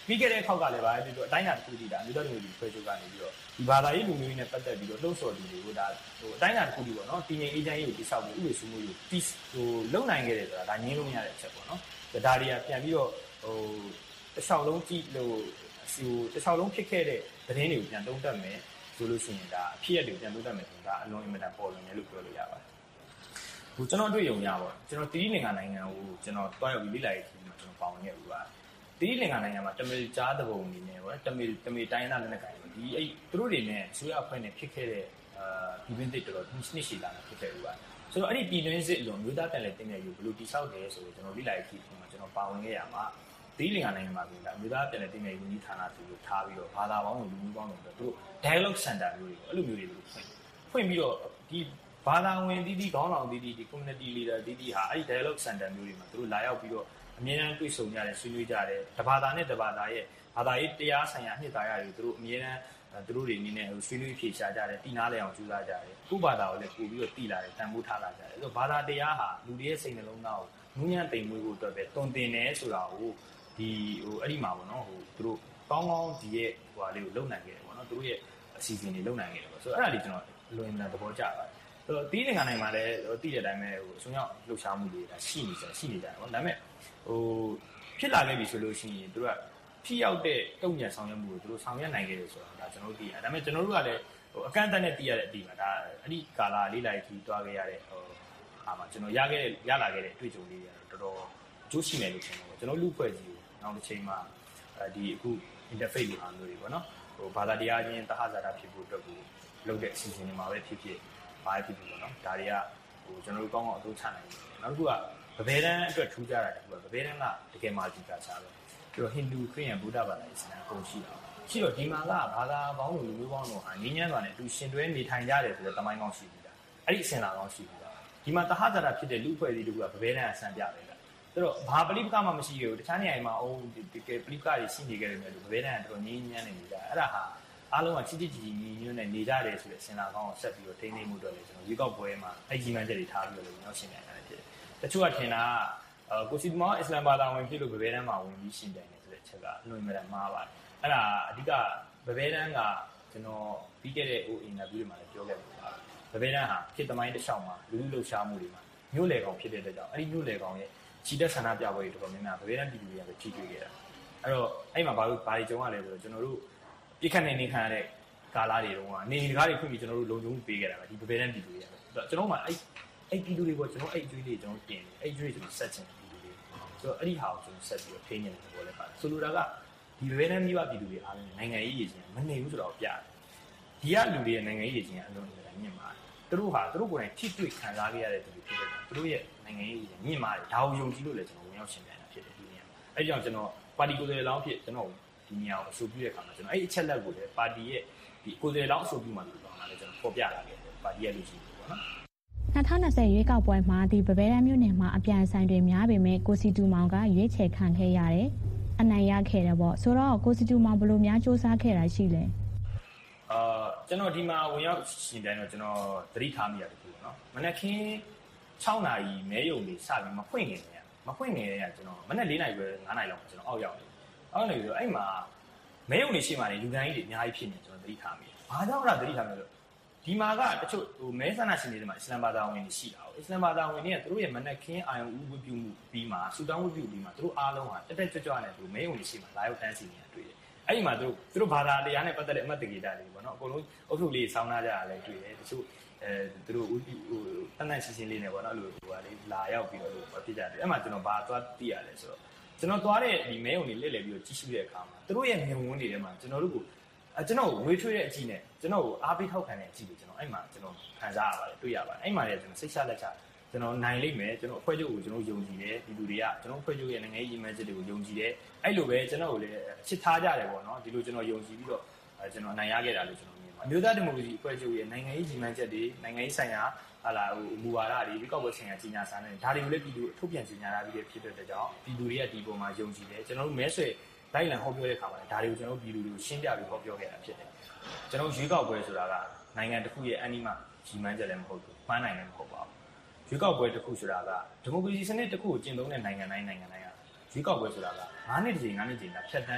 ပြီးခဲ့တဲ့ခောက်ကလည်းပါပြီးတော့အတိုင်းအတာတစ်ခုတည်းဒါမြို့တော်တွေဖွဲ့ချုပ်ကနေပြီးတော့ဒီဘာသာရေးလူမျိုးတွေနဲ့ပတ်သက်ပြီးတော့လှုပ်ဆော်သူတွေကိုဒါဟိုအတိုင်းအတာတစ်ခုတည်းပေါ့နော်တည်ငြိမ်အေးချမ်းရေးကိုတိစောက်ပြီးဥပဒေစိုးမိုးရေးကိုဟိုလုံနိုင်ခဲ့တယ်ဆိုတာဒါငြင်းလို့မရတဲ့အချက်ပေါ့နော်ဒါတွေကပြန်ပြီးတော့ဟိုတစ်လျှောက်လုံးကြည့်လို့ဟိုတစ်လျှောက်လုံးဖြစ်ခဲ့တဲ့သတင်းတွေကိုပြန်သုံးသပ်မယ်ဆိုလို့ရှိရင်ဒါအဖြစ်အပျက်တွေပြန်သုံးသပ်မယ်ဆိုရင်ဒါအလွန်အင်မတန်ပေါ်လွင်တယ်လို့ပြောလို့ရပါတယ်ဟိုကျွန်တော်တွေ့ရုံရပါကျွန်တော်တီးလင်္ကာနိုင်ငံကိုကျွန်တော်တွားရောက်ပြီးလေ့လာရေးทีမှာကျွန်တော်ပါဝင်ခဲ့ဘူးပါတီးလင်္ကာနိုင်ငံမှာတမီကြားတပုံအနေနဲ့ပေါ့တမီတမီတိုင်းသားလက်နက်ကိုင်ဒီအဲ့သူတို့တွေနဲ့ဆွေးအဖွဲ့နဲ့ဖြစ်ခဲ့တဲ့အာဒီပင်းတစ်တော်နှစ်ရှည်လာတာဖြစ်ခဲ့ဘူးပါဆိုတော့အဲ့ဒီပြည်တွင်းစစ်အလွန်မျိုးသားတန်လည်းတင်းနေယူဘယ်လိုတိဆောက်တယ်ဆိုတော့ကျွန်တော်လေ့လာရေးทีမှာကျွန်တော်ပါဝင်ခဲ့ရမှာတီးလင်္ကာနိုင်ငံမှာကမျိုးသားတန်လည်းတင်းနေယူနီးဌာနသူတို့ထားပြီးတော့ဘာသာပေါင်းကိုလူမျိုးပေါင်းတွေသူတို့ dialogue center မျိုးတွေအဲ့လိုမျိုးတွေဖွင့်ဖွင့်ပြီးတော့ဒီဘာသာဝင်တီးတီးခေါင်းဆောင်တီးတီးဒီ community leader တီးတီးဟာအဲ့ဒီ dialogue center မျိုးတွေမှာသူတို့လာရောက်ပြီးတော့အမြဲတမ်းတွေ့ဆုံကြတယ်ဆွေးနွေးကြတယ်တဘာသာနဲ့တဘာသာရဲ့ဘာသာရေးတရားဆိုင်ရာနှစ်သာရတွေသူတို့အမြဲတမ်းသူတို့တွေအနေနဲ့ဆွေးနွေးဖြေရှားကြတယ်တည်နာလဲအောင်ကြိုးစားကြတယ်ကိုယ့်ဘာသာကိုလည်းပို့ပြီးတော့တည်လာတယ်တန်ဖိုးထားလာကြတယ်အဲ့တော့ဘာသာတရားဟာလူတွေရဲ့စိတ်နှလုံးသားကိုနူးညံ့တိမ်မွေးဖို့အတွက်ပဲတုံတင်တယ်ဆိုတာကိုဒီဟိုအဲ့ဒီမှာပေါ့နော်ဟိုသူတို့ကောင်းကောင်းဒီရဲ့ဟိုဟာလေးကိုလုံနိုင်ခဲ့တယ်ပေါ့နော်သူတို့ရဲ့အစီအစဉ်တွေလုံနိုင်ခဲ့တယ်ပေါ့ဆိုတော့အဲ့ဒါလေးကျွန်တော်လွင်လာသဘောကျပါတယ်ဆိုတော့တီးနိုင်ငံနိုင်မှာလည်းတည်တဲ့အတိုင်းပဲဟိုအစွန်းရောက်လှုပ်ရှားမှုတွေဒါရှိနေကြရှိနေကြတယ်ပေါ့ဒါပေမဲ့ဟိုဖြစ်လာခဲ့ပြီဆိုလို့ရှိရင်တို့ကဖြည့်ရောက်တဲ့တုံ့ပြန်ဆောင်ရွက်မှုကိုတို့ဆောင်ရွက်နိုင်ခဲ့တယ်ဆိုတာဒါကျွန်တော်တို့သိရတယ်ဒါပေမဲ့ကျွန်တော်တို့ကလည်းဟိုအကန့်အသတ်နဲ့သိရတဲ့အတိပါဒါအဲ့ဒီကာလလေးလိုက်ကြီးတွားခဲ့ရတဲ့ဟိုဟာမှာကျွန်တော်ရခဲ့ရလာခဲ့တဲ့တွေ့ကြုံလေးတွေတော်တော်ကျိုးရှိမယ်လို့ထင်တယ်ပေါ့ကျွန်တော်လူဖွဲ့ကြီးကိုနောက်တစ်ချိန်မှာဒီအခု interface တွေအားမျိုးတွေပေါ့နော်ဟိုဘာသာတရားချင်းတဟဇာတာဖြစ်ဖို့အတွက်ကိုလုပ်တဲ့အစီအစဉ်တွေမှာပဲဖြစ်ဖြစ်ဘာဖြစ်ဖြစ်ပေါ့နော်ဒါတွေကဟိုကျွန်တော်တို့ကောင်းကောင်းအသုံးချနိုင်တယ်နောက်တစ်ခုကဗဗေဒန်အတွက်ထူးခြားတာတခုကဗဗေဒန်ကတကယ်မှဒီကစားပဲပြီးတော့ဟိန္ဒူခရစ်ယာန်ဗုဒ္ဓဘာသာအစ္စလာမ်အကုန်ရှိတာရှိတော့ဒီမှာကဘာသာပေါင်းလို့လူမျိုးပေါင်းလို့ဟာငင်းညမ်းသွားတယ်သူရှင်တွဲနေထိုင်ကြတယ်ဆိုတဲ့တမိုင်းကောင်းရှိပြီလားအဲ့ဒီအစဉ်လာကောင်းရှိပြီလားဒီမှာတဟဇာတာဖြစ်တဲ့လူဖွဲ့စည်းတခုကဗဗေဒန်အဆန်ပြပဲလားဆိုတော့ဘာပလိပကမှမရှိခဲ့ဘူးတခြားနေရာမှာအော်ဒီကပလိပကတွေရှိနေခဲ့တယ်လို့ဗဗေဒန်ကတော်ငင်းညမ်းနေကြအဲ့ဒါဟာအားလုံးကချစ်ချစ်ကြည်ကြည်ညီညွတ်နဲ့နေကြတယ်ဆိုတဲ့အစဉ်လာကောင်းကိုဆက်ပြီးတော့ထိန်းသိမ်းမှုအတွက်လည်းကျွန်တော်ရွေးကောက်ပွဲမှာအဲ့ဒီမှန်ချက်တွေထားပြီးတော့လည်းရောက်ရှင်းနေတာဖြစ်တယ်တချို့ကထင်တာကကိုစီမောအစ္စလာမ်ဘာသာဝင်ဖြစ်လို့ဗဗေဒန်မှာဝင်ပြီးရှင်းတယ်ဆိုတဲ့အချက်ကအလွန်အင်မတန်မှားပါတယ်အဲ့ဒါအဓိကဗဗေဒန်ကကျွန်တော်ပြီးခဲ့တဲ့ဟိုအင်တာဗျူးတွေမှာလည်းပြောခဲ့ပါဗဗေဒန်ဟာခေတ်သမိုင်းတစ်လျှောက်မှာလူလူလှုပ်ရှားမှုတွေမှာမြို့လေကောင်ဖြစ်တဲ့အတွက်ကြောင့်အဲ့ဒီမြို့လေကောင်ရဲ့ခြိတက်ဆန္ဒပြပွဲတွေတော်တော်များများဗဗေဒန်ပြည်သူတွေကပဲထိတွေ့ခဲ့တာအဲ့တော့အဲ့မှာဘာလို့ဘာတွေကြုံရလဲဆိုတော့ကျွန်တော်တို့ပြစ်ခတ်နေနေခံရတဲ့ကာလာတွေတုန်းကနေနေကားတွေဖွင့်ပြီးကျွန်တော်တို့လုံခြုံမှုပေးခဲ့တာပဲဒီဗဗေဒန်ပြည်သူတွေကပဲကျွန်တော်မှအဲ့အဲ့ပြည်သူတွေကိုကျွန်တော်အဲ့အကျွေးလေးကျွန်တော်တင်တယ်အဲ့အကျွေးကျွန်တော်ဆက်ချင်တယ်ပြည်သူတွေဆိုတော့အဲ့ဒီဟာကိုကျွန်တော်ဆက်ပြီးတော့ထိန်းနေတယ်ပေါ်လဲပါတယ်ဆိုလိုတာကဒီဗဗေဒန်မြို့ပြည်သူတွေအားလုံးနိုင်ငံရေးရည်ချင်းမနေဘူးဆိုတော့ပြတယ်ဒီကလူတွေရဲ့နိုင်ငံရေးရည်ချင်းအလုံးစုံမြင့်ပါတယ်သူတို့ဟာသူတို့ကိုယ်တိုင်ထိတွေ့ခံစားခဲ့ရတဲ့သူတွေဖြစ်တယ်သူတို့ရဲ့နိုင်ငံရေးရည်ချင်းမြင့်ပါတယ်ဒါကိုယုံကြည်လို့လည်းကျွန်တော်ဝင်ရောက်ရှင်းပြနေတာဖြစ်တယ်ဒီနေရာအဲ့ကြောင့်ကျွန်တော်ပါတီကိုယ်စားလှယ်လောင်းဖြစ်ကျွန်တော်ဒီနေရာကိုအဆိုပြုတဲ့အခါမှာကျွန်တော်အဲ့အချက်လက်ကိုလည်းပါတီရဲ့ဒီကိုယ်စားလှယ်လောင်းအဆိုပြုမှလို့ပြောတာလည်းကျွန်တော်ပေါ်ပြလာခဲ့တယ်ပါတီရဲ့လူကြီးပေါ့နော်၂၀၂၀ရွေးကောက်ပွဲမှာဒီဗဗေဒန်မြို့နယ်မှာအပြိုင်ဆိုင်တွေများပေမဲ့ကိုစီတူမောင်ကရွေးချယ်ခံခဲ့ရတယ်အနိုင်ရခဲ့တယ်ပေါ့ဆိုတော့ကိုစီတူမောင်ဘယ်လိုများစူးစမ်းခဲ့တာရှိလဲအာကျွန်တော်ဒီမှာဝင်ရောက်ရှင်တိုင်းတော့ကျွန်တော်သတိထားမိရတယ်ပေါ့နော်မနက်ခင်း၆နာရီမဲရုံလေးစပြီးမဖွင့်နေတယ်မဖွင့်နေတယ်ကကျွန်တော်မနက်၄နာရီပဲ၅နာရီလောက်ကျွန်တော်အောက်ရောက်တယ်အောက်နေပြီးတော့အဲ့မှာမဲရုံလေးရှိမှလည်းလူတိုင်းကြီးတွေအများကြီးဖြစ်နေကျွန်တော်သတိထားမိတယ်ဘာကြောင့်လဲသတိထားမိလို့ဒီမှာကတချို့ဟိုမဲဆန္ဒရှင်တွေမှာအစ္စလာမ်ဘာသာဝင်တွေရှိတာ။အစ္စလာမ်ဘာသာဝင်တွေကသူတို့ရဲ့မနက်ခင်းအာယုံဥဝတ်ပြုမှုပြီးမှဆူတောင်းဝတ်ပြုပြီးမှသူတို့အားလုံးဟာတက်တက်ကြွကြွနဲ့သူမဲရုံတွေရှိမှလာရောက်တန်းစီနေတာတွေ့တယ်။အဲ့ဒီမှာသူတို့သူတို့ဘာသာတရားနဲ့ပတ်သက်တဲ့အမှတ်တကေတာတွေပေါ့နော်။အကုန်လုံးအုပ်စုလေးစောင်းနာကြတာလည်းတွေ့တယ်။တချို့အဲသူတို့ဟိုတန်းတန်းရှင်းရှင်းလေးနဲ့ပေါ့နော်အဲ့လိုဟိုဟာလေးလာရောက်ပြီးတော့ဖြစ်ကြတယ်။အဲ့မှာကျွန်တော်ဘာသွားသိရလဲဆိုတော့ကျွန်တော်သွားတဲ့ဒီမဲရုံတွေလက်လက်ပြီးတော့ကြီးစုတဲ့အခါမှာသူတို့ရဲ့မြင်ဝန်းတွေထဲမှာကျွန်တော်တို့ကိုအဲကျွန်တော်ဝေးထွေးတဲ့အကြည့်နဲ့ကျွန်တော်ကိုအားပေးထောက်ခံတဲ့အကြည့်ကိုကျွန်တော်အဲ့မှာကျွန်တော်ခံစားရပါတယ်တွေ့ရပါတယ်အဲ့မှာလည်းကျွန်တော်စိတ်ချလက်ချကျွန်တော်နိုင်လိမ့်မယ်ကျွန်တော်အဖွဲ့ချုပ်ကိုကျွန်တော်ယုံကြည်တယ်ဒီလူတွေကကျွန်တော်အဖွဲ့ချုပ်ရဲ့နိုင်ငံရေးရည်မှန်းချက်တွေကိုယုံကြည်တယ်အဲ့လိုပဲကျွန်တော်ကိုလည်းချစ်ထားကြတယ်ပေါ့နော်ဒီလိုကျွန်တော်ယုံကြည်ပြီးတော့ကျွန်တော်နိုင်ရခဲ့တာလို့ကျွန်တော်မြင်ပါတယ်အမျိုးသားဒီမိုကရေစီအဖွဲ့ချုပ်ရဲ့နိုင်ငံရေးရည်မှန်းချက်တွေနိုင်ငံရေးဆိုင်ရာဟာလာဟိုမူဝါဒတွေဒီကောက်ပွဲဆိုင်ရာကြီးညာစာနဲ့ဒါတွေကိုလည်းပြည်သူထုတ်ပြန်ကြီးညာတာပြီးဖြစ်တဲ့ကြောင့်ပြည်သူတွေကဒီပုံမှာယုံကြည်တယ်ကျွန်တော်တို့မဲဆွဲလိုက်လံဟောပြောတဲ့အခါမှာဒါတွေကိုကျွန်တော်ပြည်သူတွေကိုရှင်းပြပြီးဟောပြောခဲ့တာဖြစ်တယ်ကျွန်တော်ရွေးကောက်ပွဲဆိုတာကနိုင်ငံတစ်ခုရဲ့အန်နီမဂျီမန်းချက်လည်းမဟုတ်ဘူးမှန်းနိုင်လည်းမဟုတ်ပါဘူးရွေးကောက်ပွဲတစ်ခုဆိုတာကဒီမိုကရေစီစနစ်တစ်ခုကိုကျင့်သုံးတဲ့နိုင်ငံတိုင်းနိုင်ငံတိုင်းကရွေးကောက်ပွဲဆိုတာက၅နှစ်တစ်ချိန်၅နှစ်တစ်ချိန်တာဖြတ်တန်းနေရအောင်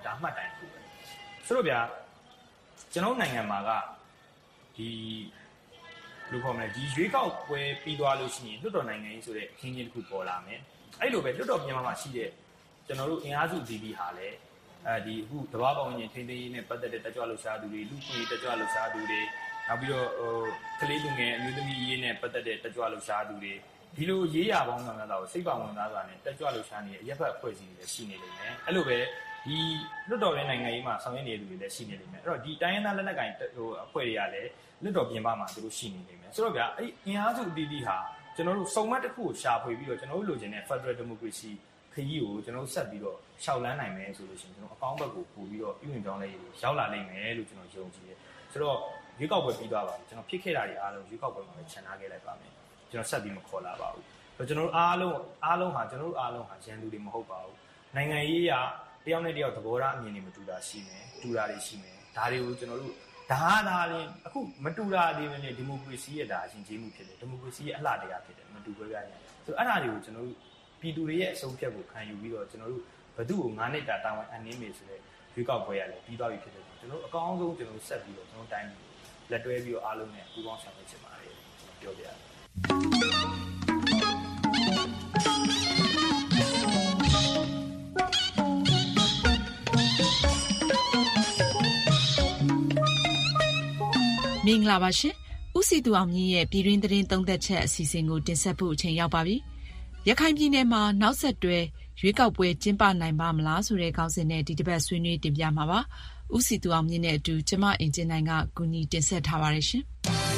ဒါမှတ်တိုင်ခုပဲဆိုတော့ဗျာကျွန်တော်နိုင်ငံမှာကဒီလူခေါ်မယ်ဒီရွေးကောက်ပွဲပြီးသွားလို့ရှိရင်လွှတ်တော်နိုင်ငံကြီးဆိုတဲ့အခင်းကြီးတစ်ခုပေါ်လာမယ်အဲ့လိုပဲလွှတ်တော်ပြင်ပမှာရှိတဲ့ကျွန်တော်တို့အင်အားစုဒီဒီဟာလည်းအဲဒီအခုတဘာပေါင်းရင်ထိန်းသိမ်းရေးနဲ့ပတ်သက်တဲ့တက်ကြွလှုပ်ရှားသူတွေလူခွင့်တက်ကြွလှုပ်ရှားသူတွေနောက်ပြီးတော့ဟိုကလေးလူငယ်အမျိုးသမီးရေးနဲ့ပတ်သက်တဲ့တက်ကြွလှုပ်ရှားသူတွေဒီလိုရေးရပေါင်းများများတော့စိတ်ပါဝင်စားစွာနဲ့တက်ကြွလှုပ်ရှားနေတဲ့အရက်ဖက်အဖွဲ့အစည်းတွေလည်းရှိနေလိမ့်မယ်အဲ့လိုပဲဒီလွှတ်တော်ရဲ့နိုင်ငံရေးမှာဆောင်ရွက်နေတဲ့သူတွေလည်းရှိနေလိမ့်မယ်အဲ့တော့ဒီတိုင်းရင်းသားလက်နက်ကိုင်ဟိုအဖွဲ့တွေကလည်းလွှတ်တော်ပြင်ပမှာသူတို့ရှိနေလိမ့်မယ်ဆိုတော့ဗျာအဲ့အင်အားစုအသီးသီးဟာကျွန်တော်တို့စုံမက်တစ်ခုကိုရှာဖွေပြီးတော့ကျွန်တော်တို့လိုချင်တဲ့ Federal Democracy ခရီးကိုကျွန်တော်တို့ဆက်ပြီးတော့ရှောက်လန်းနိုင်မယ်ဆိုလို့ရှိရင်ကျွန်တော်အကောင်းဘက်ကိုပို့ပြီးတော့ပြုရင်ကြောင်းလေးရောက်လာနိုင်မယ်လို့ကျွန်တော်ယုံကြည်တယ်ဆိုတော့ရွေးကောက်ပွဲပြီးသွားပါပြီကျွန်တော်ဖြစ်ခဲ့တာတွေအားလုံးရွေးကောက်ပွဲမှာပဲခြံထားခဲ့လိုက်ပါမယ်ကျွန်တော်ဆက်ပြီးမခေါ်လာပါဘူးဆိုတော့ကျွန်တော်တို့အားလုံးအားလုံးဟာကျွန်တော်တို့အားလုံးဟာရန်သူတွေမဟုတ်ပါဘူးနိုင်ငံရေးအရတယောက်နဲ့တယောက်သဘောထားအမြင်တွေမတူတာရှိမယ်တူတာတွေရှိမယ်ဒါတွေကိုကျွန်တော်တို့ဒါဟာဒါလည်းအခုမတူတာတွေနဲ့ဒီမိုကရေစီရဲ့ဒါအရှင်ကြီးမှုဖြစ်တယ်ဒီမိုကရေစီရဲ့အလှတရားဖြစ်တယ်မတူကြရရင်ဆိုတော့အဲ့ဒါတွေကိုကျွန်တော်တို့ပြည်သူတွေရဲ့အဆုံးဖြတ်ကိုခံယူပြီးတော့ကျွန်တော်တို့ဘယ်သူ့ကိုငါးနှစ်တာတာဝန်အနှင်းမေဆိုတဲ့ရွေးကောက်ပွဲရလဲပြီးသွားပြီဖြစ်တယ်ကျွန်တော်တို့အကောင်းဆုံးကျွန်တော်တို့ဆက်ပြီးတော့ကျွန်တော်တိုင်းပြည်လက်တွဲပြီးတော့အားလုံးနဲ့ပူးပေါင်းဆောင်ရွက်ချင်ပါတယ်ကျွန်တော်ပြောပြရတယ်မင်္ဂလာပါရှင်ဦးစီသူအောင်မြင့်ရဲ့ပြည်တွင်းသတင်းသုံးသက်ချက်အစီအစဉ်ကိုတင်ဆက်ဖို့အချိန်ရောက်ပါပြီရခိုင်ပြည်နယ်မှာနောက်ဆက်တွဲရွေးကောက်ပွဲကျင်းပနိုင်ပါမလားဆိုတဲ့ခေါင်းစဉ်နဲ့ဒီတစ်ပတ်ဆွေးနွေးတင်ပြမှာပါဦးစီသူအောင်မြင့်နဲ့အတူကျမအင်ဂျင်နိုင်ကကူညီတင်ဆက်ထားပါတယ်ရှင်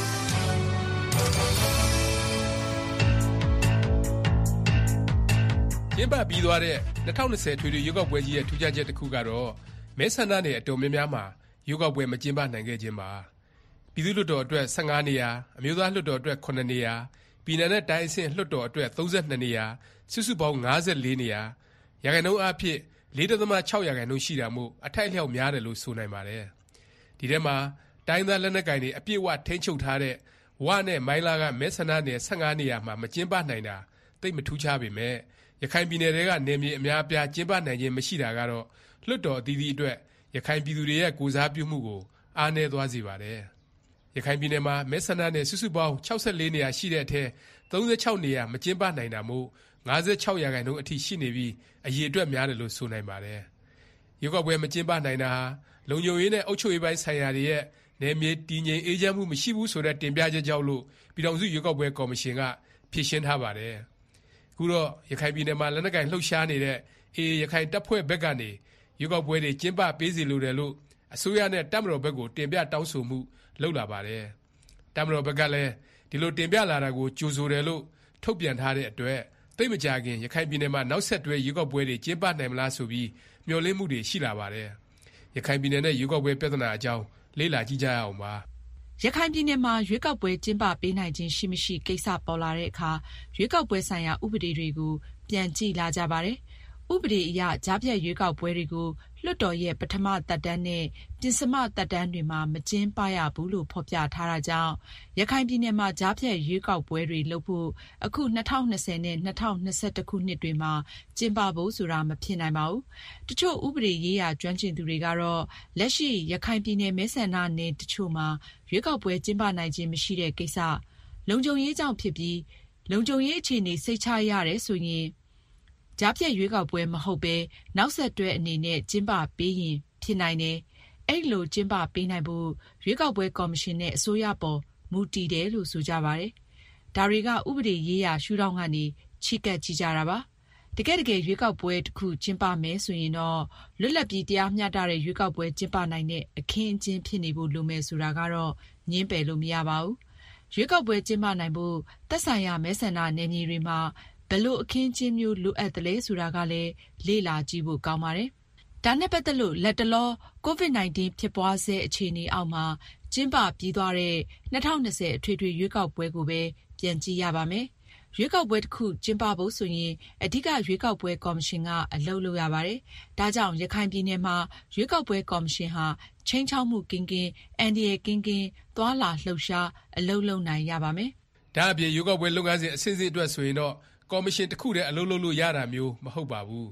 ကျင်းပပြီးသွားတဲ့၂၀၂၀ထွေထွေရွေးကောက်ပွဲကြီးရဲ့ထူးခြားချက်တစ်ခုကတော့မဲဆန္ဒနယ်အတော်များများမှာရွေးကောက်ပွဲမကျင်းပနိုင်ခဲ့ခြင်းပါပြည်သူ့လွှတ်တော်အတွက်ဆယ့်ငါးနေရာအမျိုးသားလွှတ်တော်အတွက်ခုနှစ်နေရာပြည်နယ်နဲ့တိုင်းအဆင့်လွှတ်တော်အတွက်သုံးဆယ့်နှစ်နေရာစုစုပေါင်း၅ဆယ့်လေးနေရာရာခိုင်နှုန်းအားဖြင့် လေးဒသမ၆ ရာခိုင်နှုန်းရှိတာမို့အထိုက်အလျောက်များတယ်လို့ဆိုနိုင်ပါတယ်ဒီထဲမှာတိုင်းသားလက်နက်ကိုင်တွေအပြည့်အဝထိန်းချုပ်ထားတဲ့ဝနဲ့မိုင်းလာကမဲဆန္ဒနယ်ဆယ့်ငါးနေရာမှာမကျင်းပနိုင်တာသိပ်မထူးခြားပေမဲ့ရခိုင်ပြည်နယ်တွေကနယ်မြေအများအပြားကျင်းပနိုင်ခြင်းမရှိတာကတော့လွှတ်တော်အသီးသီးအတွက်ရခိုင်ပြည်သူတွေရဲ့ကိုယ်စားပြုမှုကိုအားနည်းသွားစေပါတယ်ရခိုင်ပြည်နယ်မှာမဲဆန္ဒနယ်စုစုပေါင်း၆ဆယ့်လေးနေရာရှိတဲ့အထက်သုံးဆယ့်ခြောက်နေရာမကျင်းပနိုင်တာမို့၅ဆယ့်ခြောက်ရာခိုင်နှုန်းအထိရှိနေပြီးအရေအတွက်များတယ်လို့ဆိုနိုင်ပါတယ်။ရွေးကောက်ပွဲမကျင်းပနိုင်တာဟာလုံခြုံရေးနဲ့အုပ်ချုပ်ရေးပိုင်းဆိုင်ရာတွေရဲ့နယ်မြေတည်ငြိမ်အေးချမ်းမှုမရှိဘူးဆိုတဲ့တင်ပြချက်ကြောင့်လို့ပြည်ထောင်စုရွေးကောက်ပွဲကော်မရှင်ကဖြေရှင်းထားပါတယ်။အခုတော့ရခိုင်ပြည်နယ်မှာလက်နက်ကိုင်လှုပ်ရှားနေတဲ့အေအေရခိုင်တပ်ဖွဲ့ဘက်ကနေရွေးကောက်ပွဲတွေကျင်းပပေးစီလိုတယ်လို့အစိုးရနဲ့တပ်မတော်ဘက်ကိုတင်ပြတောင်းဆိုမှုလုပ်လာပါတယ်။တပ်မတော်ဘက်ကလည်းဒီလိုတင်ပြလာတာကိုကြိုဆိုတယ်လို့ထုတ်ပြန်ထားတဲ့အတွက်သိပ်မကြာခင်ရခိုင်ပြည်နယ်မှာနောက်ဆက်တွဲရွေးကောက်ပွဲတွေကျင်းပနိုင်မလားဆိုပြီးမျှော်လင့်မှုတွေရှိလာပါတယ်။ရခိုင်ပြည်နယ်နဲ့ရွေးကောက်ပွဲပြဿနာအကြောင်းလေ့လာကြည့်ကြရအောင်ပါ။ရခိုင်ပြည်နယ်မှာရွေးကောက်ပွဲကျင်းပပေးနိုင်ခြင်းရှိမရှိကိစ္စပေါ်လာတဲ့အခါရွေးကောက်ပွဲဆိုင်ရာဥပဒေတွေကိုပြန်ကြည့်လာကြပါတယ်။ဥပဒေအရကြားဖြတ်ရွေးကောက်ပွဲတွေကိုလွှတ်တော်ရဲ့ပထမသက်တမ်းနဲ့ပြင်ဆင်မသက်တမ်းတွေမှာမကျင်းပရဘူးလို့ဖော်ပြထားတာကြောင့်ရခိုင်ပြည်နယ်မှာကြားဖြတ်ရွေးကောက်ပွဲတွေလုပ်ဖို့အခု၂၀၂၀နဲ့၂၀၂၁ခုနှစ်တွေမှာကျင်းပဖို့ဆိုတာမဖြစ်နိုင်ပါဘူး။တချို့ဥပဒေရေးရာကျွမ်းကျင်သူတွေကတော့လက်ရှိရခိုင်ပြည်နယ်မဲဆန္ဒနယ်တချို့မှာရွေးကောက်ပွဲကျင်းပနိုင်ခြင်းမရှိတဲ့ကိစ္စလုံခြုံရေးကြောင့်ဖြစ်ပြီးလုံခြုံရေးအခြေအနေစိတ်ချရတယ်ဆိုရင်ကြားဖြတ်ရွေးကောက်ပွဲမဟုတ်ပဲနောက်ဆက်တွဲအနေနဲ့ကျင်းပပေးရင်ဖြစ်နိုင်တယ်။အဲ့လိုကျင်းပပေးနိုင်ဖို့ရွေးကောက်ပွဲကော်မရှင်နဲ့အစိုးရပေါ်မူတည်တယ်လို့ဆိုကြပါတယ်။ဒါတွေကဥပဒေရေးရာရှုထောင့်ကနေချိကပ်ကြည့်ကြတာပါ။တကယ်တကယ်ရွေးကောက်ပွဲတစ်ခုကျင်းပမယ်ဆိုရင်တော့လွတ်လပ်ပြီးတရားမျှတတဲ့ရွေးကောက်ပွဲကျင်းပနိုင်တဲ့အခင်းအကျင်းဖြစ်နေဖို့လိုမယ်ဆိုတာကတော့ငြင်းပယ်လို့မရပါဘူး။ရွေးကောက်ပွဲကျင်းပနိုင်ဖို့သက်ဆိုင်ရာမဲဆန္ဒနယ်မြေတွေမှာဘယ်လိုအခင်းကျင်းမျိုးလိုအပ်တယ်လဲဆိုတာကလည်းလေ့လာကြည့်ဖို့ကောင်းပါတယ်။ဒါနဲ့ပတ်သက်လို့လက်တလောကိုဗစ် ၁၉ ဖြစ်ပွားဆဲအခြေအနေအောက်မှာကျင်းပပြီးသွားတဲ့၂၀၂၀အထွေထွေရွေးကောက်ပွဲကိုပဲပြန်ကြည့်ရပါမယ်။ရွေးကောက်ပွဲတစ်ခုကျင်းပဖို့ဆိုရင်အဓိကရွေးကောက်ပွဲကော်မရှင်ကအလုပ်လုပ်ရပါတယ်။ဒါကြောင့်ရခိုင်ပြည်နယ်မှာရွေးကောက်ပွဲကော်မရှင်ဟာချိန်ချောက်မှုကင်းကင်းအန်ဒီရကင်းကင်းသွာလာလှုပ်ရှားအလုပ်လုပ်နိုင်ရပါမယ်။ဒါအပြင်ရွေးကောက်ပွဲလုပ်ငန်းစဉ်အစစ်အစစ်အတွက်ဆိုရင်တော့ကော်မရှင်တစ်ခုတည်းအလုပ်လုပ်လို့ရတာမျိုးမဟုတ်ပါဘူး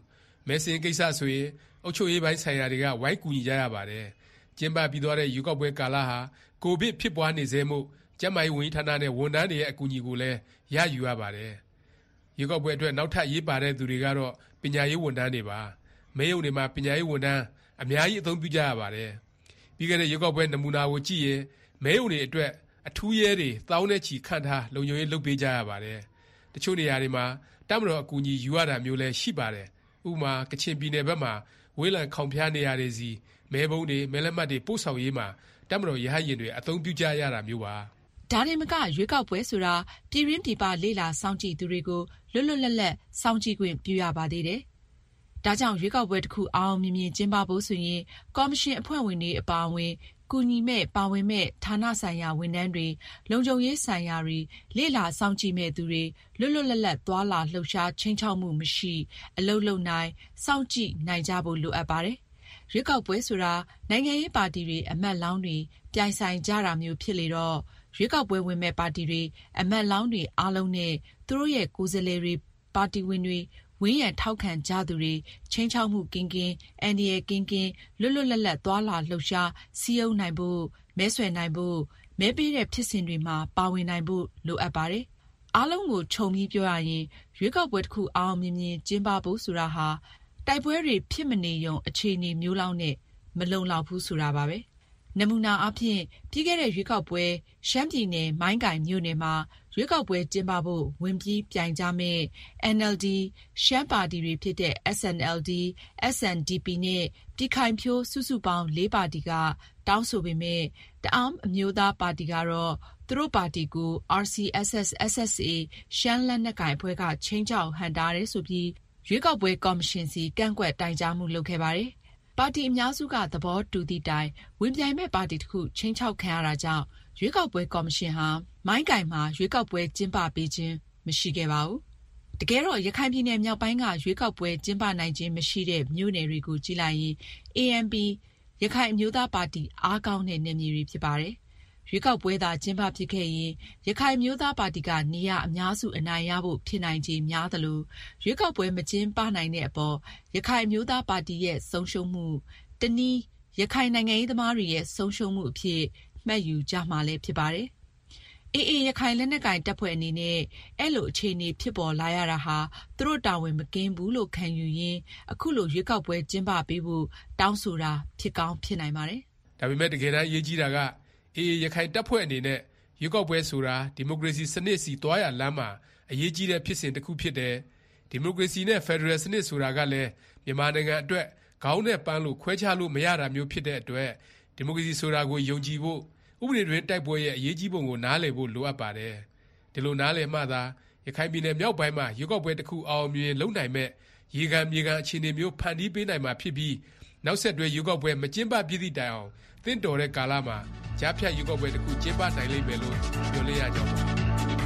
မဲစင်ကိစ္စဆိုရင်အုပ်ချုပ်ရေးပိုင်းဆိုင်ရာတွေကဝိုင်းကူညီကြရပါတယ်ကျင်းပပြီးသွားတဲ့ရွေးကောက်ပွဲကာလဟာကိုဗစ်ဖြစ်ပွားနေစေမှုကျန်းမာရေးဝန်ကြီးဌာနနဲ့ဝန်ထမ်းတွေရဲ့အကူအညီကိုလည်းရယူရပါတယ်ရွေးကောက်ပွဲအတွက်နောက်ထပ်ရေးပါတဲ့သူတွေကတော့ပညာရေးဝန်ထမ်းတွေပါမဲရုံတွေမှာပညာရေးဝန်ထမ်းအများကြီးအသုံးပြုကြရပါတယ်ပြီးခဲ့တဲ့ရွေးကောက်ပွဲနမူနာကိုကြည့်ရင်မဲရုံတွေအတွက်အထူးရဲတွေတောင်းတဲ့ချီခန့်ထားလုံခြုံရေးလုပ်ပေးကြရပါတယ်တချို့နေရာတွေမှာတပ်မတော်အကူအညီယူရတာမျိုးလည်းရှိပါတယ်ဥပမာကချင်ပြည်နယ်ဘက်မှာဝေးလံခေါင်ဖျားနေရာတွေစီမဲဘုံတွေမဲလက်မှတ်တွေပို့ဆောင်ရေးမှာတပ်မတော်ရဟတ်ယာဉ်တွေအသုံးပြုကြရတာမျိုးပါဒါတင်မကရွေးကောက်ပွဲဆိုတာပြည်ရင်းပြည်ပလေ့လာစောင့်ကြည့်သူတွေကိုလွတ်လွတ်လပ်လပ်စောင့်ကြည့်ခွင့်ပြုရပါသေးတယ်ဒါကြောင့်ရွေးကောက်ပွဲတစ်ခုအောင်မြင်မြင်ကျင်းပဖို့ဆိုရင်ကော်မရှင်အဖွဲ့ဝင်တွေအပါအဝင်ကူညီမဲ့ပါဝင်မဲ့ဌာနဆိုင်ရာဝန်ထမ်းတွေလုံခြုံရေးဆိုင်ရာတွေလေ့လာစောင့်ကြည့်မဲ့သူတွေလွတ်လွတ်လပ်လပ်သွားလာလှုပ်ရှားချင်းချောက်မှုမရှိအလုပ်လုပ်နိုင်စောင့်ကြည့်နိုင်ကြဖို့လိုအပ်ပါတယ်ရွေးကောက်ပွဲဆိုတာနိုင်ငံရေးပါတီတွေအမတ်လောင်းတွေပြိုင်ဆိုင်ကြတာမျိုးဖြစ်လေတော့ရွေးကောက်ပွဲဝင်မဲ့ပါတီတွေအမတ်လောင်းတွေအားလုံးနဲ့သူတို့ရဲ့ကိုယ်စားလှယ်တွေပါတီဝင်တွေဝင်းရံထောက်ခံကြသူတွေချင်းချောက်မှုကင်းကင်းအန်ဒီရဲ့ကင်းကင်းလွတ်လွတ်လပ်လပ်သွားလာလှုပ်ရှားစီးအုံနိုင်ဖို့မဲဆွယ်နိုင်ဖို့မဲပေးတဲ့ဖြစ်စဉ်တွေမှာပါဝင်နိုင်ဖို့လိုအပ်ပါတယ်အားလုံးကိုခြုံပြီးပြောရရင်ရွေးကောက်ပွဲတစ်ခုအောင်မြင်မြင်ကျင်းပဖို့ဆိုတာဟာတိုက်ပွဲတွေဖြစ်မနေရုံအခြေအနေမျိုးလောက်နဲ့မလုံလောက်ဘူးဆိုတာပါပဲနမူနာအဖြစ်ပြီးခဲ့တဲ့ရွေးကောက်ပွဲရှမ်းပြည်နယ်မိုင်းကိုင်မြို့နယ်မှာရွေးကောက်ပွဲကျင်းပဖို့ဝင်ပြီးပြိုင်ကြမဲ့ အန် အယ် ဒီ ရှမ်းပါတီတွေဖြစ်တဲ့ အက်စ် အန် အယ် ဒီ အက်စ် အန် ဒီ ပီ နဲ့ပြည်ခိုင်ဖြိုးစုစုပေါင်းလေးပါတီကတောင်းဆိုပေမဲ့တအောင်းအမျိုးသားပါတီကတော့သူတို့ပါတီကို အာရ် စီ အက်စ် အက်စ် အက်စ် အက်စ် အေ ရှမ်းလက်နက်ကိုင်အဖွဲ့ကချင်းချောက်ဟန်တာတယ်ဆိုပြီးရွေးကောက်ပွဲကော်မရှင်စီကန့်ကွက်တိုင်ကြားမှုလုပ်ခဲ့ပါတယ်ပါတီအများစုကသဘောတူသည့်တိုင်ဝင်ပြိုင်မဲ့ပါတီတစ်ခုချင်းချောက်ခံရတာကြောင့်ရွေးကောက်ပွဲကော်မရှင်ဟာမိုင်းကိုင်မှာရွေးကောက်ပွဲကျင်းပပေးခြင်းမရှိခဲ့ပါဘူးတကယ်တော့ရခိုင်ပြည်နယ်မြောက်ပိုင်းကရွေးကောက်ပွဲကျင်းပနိုင်ခြင်းမရှိတဲ့မြို့နယ်တွေကိုကြည့်လိုက်ရင် အေ အမ် ပီ ရခိုင်အမျိုးသားပါတီအားကောင်းတဲ့နယ်မြေတွေဖြစ်ပါတယ်ရွေးကောက်ပွဲသာကျင်းပဖြစ်ခဲ့ရင်ရခိုင်မျိုးသားပါတီကနေရအများစုအနိုင်ရဖို့ဖြစ်နိုင်ခြေများသလိုရွေးကောက်ပွဲမကျင်းပနိုင်တဲ့အပေါ်ရခိုင်မျိုးသားပါတီရဲ့ဆုံးရှုံးမှုတနည်းရခိုင်နိုင်ငံရေးသမားတွေရဲ့ဆုံးရှုံးမှုအဖြစ်မှတ်ယူကြမှာလည်းဖြစ်ပါတယ်။အေးအေးရခိုင်လက်နက်ကိုင်တပ်ဖွဲ့အနေနဲ့အဲ့လိုအခြေအနေဖြစ်ပေါ်လာရတာဟာသူတို့တာဝန်မကင်းဘူးလို့ခံယူရင်းအခုလိုရွေးကောက်ပွဲကျင်းပပေးဖို့တောင်းဆိုတာဖြစ်ကောင်းဖြစ်နိုင်ပါတယ်။ဒါပေမဲ့တကယ်တမ်းအရေးကြီးတာကအေးရခိုင်တပ်ဖွဲ့အနေနဲ့ရွေးကောက်ပွဲဆိုတာဒီမိုကရေစီစနစ်စီတွားရလမ်းမှာအရေးကြီးတဲ့ဖြစ်စဉ်တစ်ခုဖြစ်တယ်ဒီမိုကရေစီနဲ့ဖက်ဒရယ်စနစ်ဆိုတာကလည်းမြန်မာနိုင်ငံအတွက်ခေါင်းနဲ့ပန်းလို့ခွဲခြားလို့မရတာမျိုးဖြစ်တဲ့အတွက်ဒီမိုကရေစီဆိုတာကိုယုံကြည်ဖို့ဥပဒေတွင်တိုက်ပွဲရဲ့အရေးကြီးပုံကိုနားလည်ဖို့လိုအပ်ပါတယ်ဒီလိုနားလည်မှသာရခိုင်ပြည်နယ်မြောက်ပိုင်းမှာရွေးကောက်ပွဲတစ်ခုအောင်မြင်လုပ်နိုင်မဲ့ရေခံမြေခံအခြေအနေမျိုးဖန်တီးပေးနိုင်မှာဖြစ်ပြီးနောက်ဆက်တွဲရွေးကောက်ပွဲမကျင်းပပြည့်သည့်တိုင်အောင်သင့်တော်တဲ့ကာလမှာကြားဖြတ်ရွေးကောက်ပွဲတစ်ခုကျင်းပနိုင်လိမ့်မယ်လို့ပြောလို့ရကြပါဘူး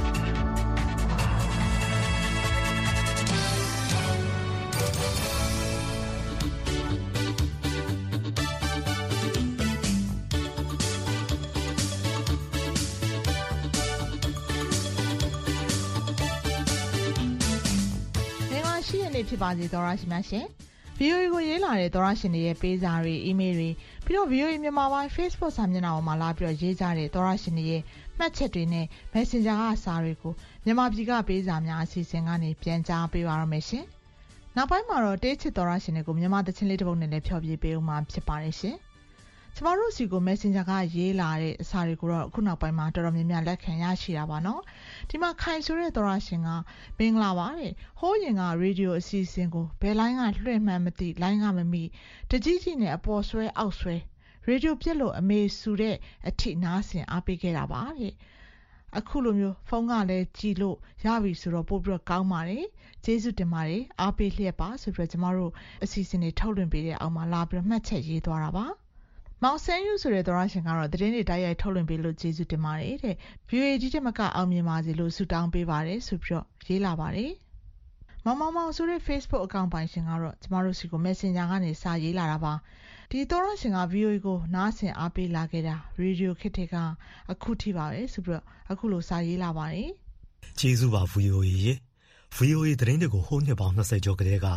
ဖြစ်ပါစေသောရရှိများရှင် ဗီအိုအေ ကိုရေးလာတဲ့သောရရှင်တွေရဲ့ပေးစာတွေအီးမေးလ်တွေပြီးတော့ ဗီအိုအေ မြန်မာပိုင်း Facebook စာမျက်နှာပေါ်မှာလာပြီးတော့ရေးကြတဲ့သောရရှင်တွေရဲ့မှတ်ချက်တွေနဲ့ Messenger ကစာတွေကိုမြန်မာပြည်ကပေးစာများအစီအစဉ်ကနေပြန်ကြားပေးပါရမယ်ရှင်နောက်ပိုင်းမှာတော့တေးချစ်သောရရှင်တွေကိုမြန်မာသချင်းလေးတစ်ပုဒ်နဲ့လည်းဖျော်ဖြေပေးဦးမှာဖြစ်ပါတယ်ရှင်ကျမတို့စီကို Messenger ကရေးလာတဲ့အစာတွေကိုတော့အခုနောက်ပိုင်းမှာတော်တော်များများလက်ခံရရှိတာပါနော်ဒီမှာခိုင်ဆိုတဲ့သောရရှင်ကမင်္ဂလာပါတဲ့ဟိုးရင်ကရေဒီယိုအစီအစဉ်ကိုဘယ်လိုင်းကလွှင့်မှန်းမသိလိုင်းကမမိတကြီးကြီးနဲ့အပေါ်ဆွဲအောက်ဆွဲရေဒီယိုပြက်လို့အမေဆူတဲ့အထိနားဆင်အားပေးခဲ့တာပါတဲ့အခုလိုမျိုးဖုန်းကလည်းကြည်လို့ရပြီဆိုတော့ပို့ပြီးတော့ကောင်းပါတယ်ကျေးဇူးတင်ပါတယ်အားပေးလျက်ပါဆိုပြီးတော့ကျမတို့အစီအစဉ်တွေထုတ်လွှင့်ပေးတဲ့အောက်မှာလာပြီးတော့မှတ်ချက်ရေးသွားတာပါမောင်ဆန်းယူဆိုတဲ့သောရရှင်ကတော့သတင်းတွေတိုက်ရိုက်ထုတ်လွှင့်ပေးလို့ကျေးဇူးတင်ပါတယ်တဲ့ ဗီအိုအေ ကြီးတက်မကအောင်မြင်ပါစေလို့ဆုတောင်းပေးပါတယ်ဆိုပြီးတော့ရေးလာပါတယ်မောင်မောင်မောင်ဆိုတဲ့ Facebook အကောင့်ပိုင်ရှင်ကတော့ကျမတို့စီကို Messenger ကနေစာရေးလာတာပါဒီသောရရှင်က ဗီအိုအေ ကိုနားဆင်အားပေးလာခဲ့တာရေဒီယိုခေတ်ကအခုထိပါပဲဆိုပြီးတော့အခုလိုစာရေးလာပါတယ်ကျေးဇူးပါ ဗီအိုအေ ရေ ဗီအိုအေ သတင်းတွေကိုဟိုးနှစ်ပေါင်းနှစ်ဆယ်ကျော်ကတည်းက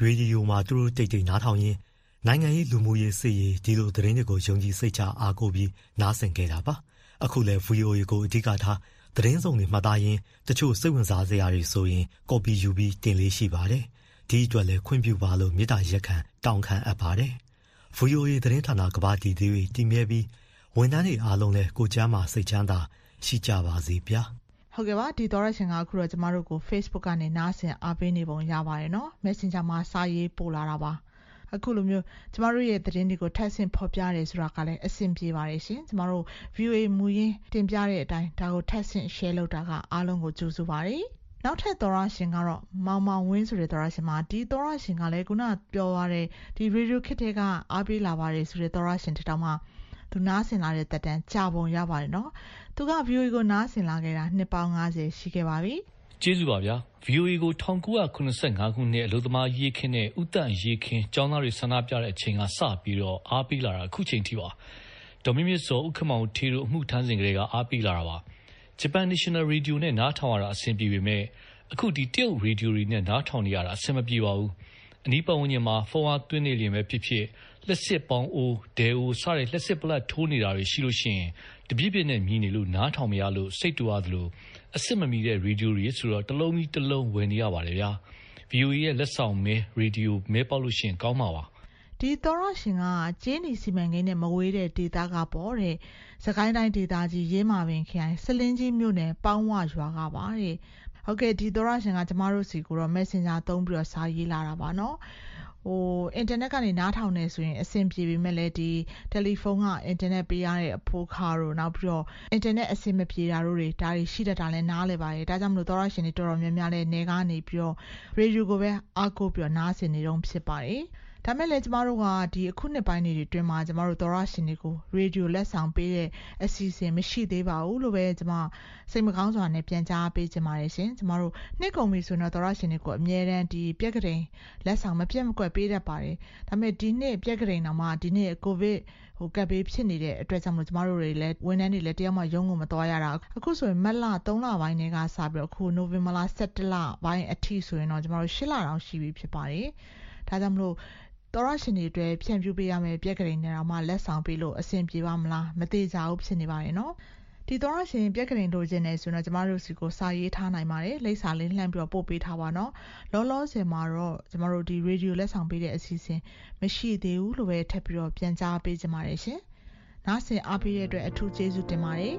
ရေဒီယိုမှာသူတို့တိတ်တိတ်နားထောင်ရင်းနိုင်ငံရေးလူမှုရေးစစ်ရေးဒီလိုသတင်းတွေကိုယုံကြည်စိတ်ချအားကိုးပြီးနားဆင်ခဲ့တာပါအခုလည်း ဗွီအိုအေ ကိုအဓိကထားသတင်းစုံတွေမှတ်သားရင်းတချို့စိတ်ဝင်စားစရာတွေဆိုရင်ကော်ပီယူပြီးတင်လေးရှိပါတယ်ဒီအတွက်လည်းခွင့်ပြုပါလို့မေတ္တာရက်ခံတောင်းခံအပ်ပါတယ်ဗွီအိုအေသတင်းဌာနကဘာတီတွေတည်မြဲပြီးဝန်ထမ်းတွေအားလုံးလည်းကိုကျမ်းမာစိတ်ချမ်းသာရှိကြပါစေဗျာဟုတ်ကဲ့ပါဒီတော့ရရှင်ကအခုတော့ကျမတို့ကို Facebook ကနေနားဆင်အားပေးနေပုံရပါတယ်နော် Messenger မှာစာရေးပို့လာတာပါအခုလိုမျိုးကျမတို့ရဲ့သတင်းတွေကိုထပ်ဆင့်ဖော်ပြရဲဆိုတာကလည်းအဆင်ပြေပါတယ်ရှင်ကျမတို့ ဗွီအိုအေ မူရင်းတင်ပြတဲ့အတိုင်းဒါကိုထပ်ဆင့် share လုပ်တာကအားလုံးကိုကြိုဆိုပါတယ်နောက်ထပ်သောရရှင်ကတော့မောင်မောင်ဝင်းဆိုတဲ့သောရရှင်မှာဒီသောရရှင်ကလည်းခုနပြောရတဲ့ဒီ radio kit တွေကအားပေးလာပါတယ်ဆိုတဲ့သောရရှင်တစ်တောင်မှသူနားဆင်လာတဲ့တက်တန်းကြာပုံရပါတယ်နော်သူက ဗွီအိုအေ ကိုနားဆင်လာခဲ့တာနှစ်ပေါင်း၅၀ရှိခဲ့ပါပြီကျေးဇူးပါဗျာ ဗွီအိုအေ ကို၁၉၇၅ခုနှစ်အလုပ်သမားရေးခင်းနဲ့ဥတန့်ရေးခင်းကျောင်းသားတွေဆန္ဒပြတဲ့အချိန်ကစပြီးတော့အားပေးလာတာအခုချိန်ထိပါဒေါ်မြင့်မြင့်စောဥက္ကမောင်ထေတို့အမှုထမ်းစဉ်ကလေးကအားပေးလာတာပါဂျပန် National Radio နဲ့နားထောင်ရတာအဆင်ပြေပေမဲ့အခုဒီတရုတ်ရေဒီယိုတွေနဲ့နားထောင်နေရတာအဆင်မပြေပါဘူးအနီးပတ်ဝန်းကျင်မှာဖုန်းအားသွင်းနေလျင်ပဲဖြစ်ဖြစ်လက်စစ်ပေါင်းအိုးဒဲအိုးစတဲ့လက်စစ်ပလက်ထိုးနေတာတွေရှိလို့ရှိရင်တပြည့်ပြည့်နဲ့မြည်နေလို့နားထောင်မရလို့စိတ်တူရသလိုအစစ်မမီတဲ့ရေဒီယိုတွေဆိုတော့တစ်လုံးပြီးတစ်လုံးဝယ်နေရပါတယ်ဗျာ ဗွီအိုအေ ရဲ့လက်ဆောင်မဲရေဒီယိုမဲပေါက်လို့ရှိရင်ကောင်းပါပါဒီသောရရှင်ကကျင်းနီစီမံကိန်းနဲ့မဝေးတဲ့ဒေသကပေါ့တဲ့စကိုင်းတိုင်းဒေသကြီးရေးမာပင်ခရိုင်စလင်းကြီးမြို့နယ်ပေါင်းဝရွာကပါတဲ့ဟုတ်ကဲ့ဒီသောရရှင်ကကျမတို့စီကိုတော့ Messenger သုံးပြီးတော့စာရေးလာတာပါနော်ဟိုအင်တာနက်ကနေနားထောင်နေဆိုရင်အဆင်ပြေပေမဲ့လည်းဒီတယ်လီဖုန်းကအင်တာနက်ပေးရတဲ့အဖိုးခါတို့နောက်ပြီးတော့အင်တာနက်အဆင်မပြေတာတို့တွေဒါတွေရှိတတ်တာလည်းနားလဲပါတယ်ဒါကြောင့်မလို့သောရရှင်တွေတော်တော်များများလည်းနေကနေပြီးတော့ရေဒီယိုကိုပဲအားကိုးပြီးတော့နားဆင်နေတော့ဖြစ်ပါတယ်ဒါမဲ့လည်းကျမတို့ကဒီအခုနှစ်ပိုင်းတွေအတွင်းမှာကျမတို့သောရရှင်တွေကိုရေဒီယိုလက်ဆောင်ပေးတဲ့အစီအစဉ်မရှိသေးပါဘူးလို့ပဲကျမစိတ်မကောင်းစွာနဲ့ပြန်ကြားပေးချင်ပါတယ်ရှင်ကျမတို့နှစ်ကုန်ပြီဆိုတော့သောရရှင်တွေကိုအမြဲတမ်းဒီပြက်ကလေးလက်ဆောင်မပြတ်မကွက်ပေးတတ်ပါတယ်ဒါမဲ့ဒီနှစ်ပြက်ကလေးတော့မှဒီနှစ်ကိုဗစ်ဟိုကပ်ပေးဖြစ်နေတဲ့အတွက်ကြောင့်မလို့ကျမတို့တွေလည်းဝန်ထမ်းတွေလည်းတယောက်မှရုံးကိုမသွားရတာအခုဆိုရင်မတ်လသုံးလပိုင်းတွေကစပြီးတော့အခုနိုဝင်ဘာလဆယ့်တစ်လပိုင်းအထိဆိုရင်တော့ကျမတို့ရှစ်လတောင်ရှိပြီဖြစ်ပါတယ်ဒါကြောင့်မလို့သောရရှင်တွေအတွက်ဖြန့်ဖြူးပေးရမယ်ပြက်ကလေးနဲ့တော့မှလက်ဆောင်ပေးလို့အဆင်ပြေပါမလားမသေးကြဘူးဖြစ်နေပါရဲ့နော်ဒီသောရရှင်ပြက်ကလေးလိုချင်နေဆိုတော့ကျမတို့စီကိုစာရေးထားနိုင်ပါတယ်လိပ်စာလေးလှမ်းပြီးတော့ပို့ပေးထားပါနော်လောလောဆယ်မှာတော့ကျမတို့ဒီရေဒီယိုလက်ဆောင်ပေးတဲ့အစီအစဉ်မရှိသေးဘူးလို့ပဲထပ်ပြီးတော့ပြန်ကြားပေးကြပါတယ်ရှင်နားဆင်အားပေးတဲ့အတွက်အထူးကျေးဇူးတင်ပါတယ်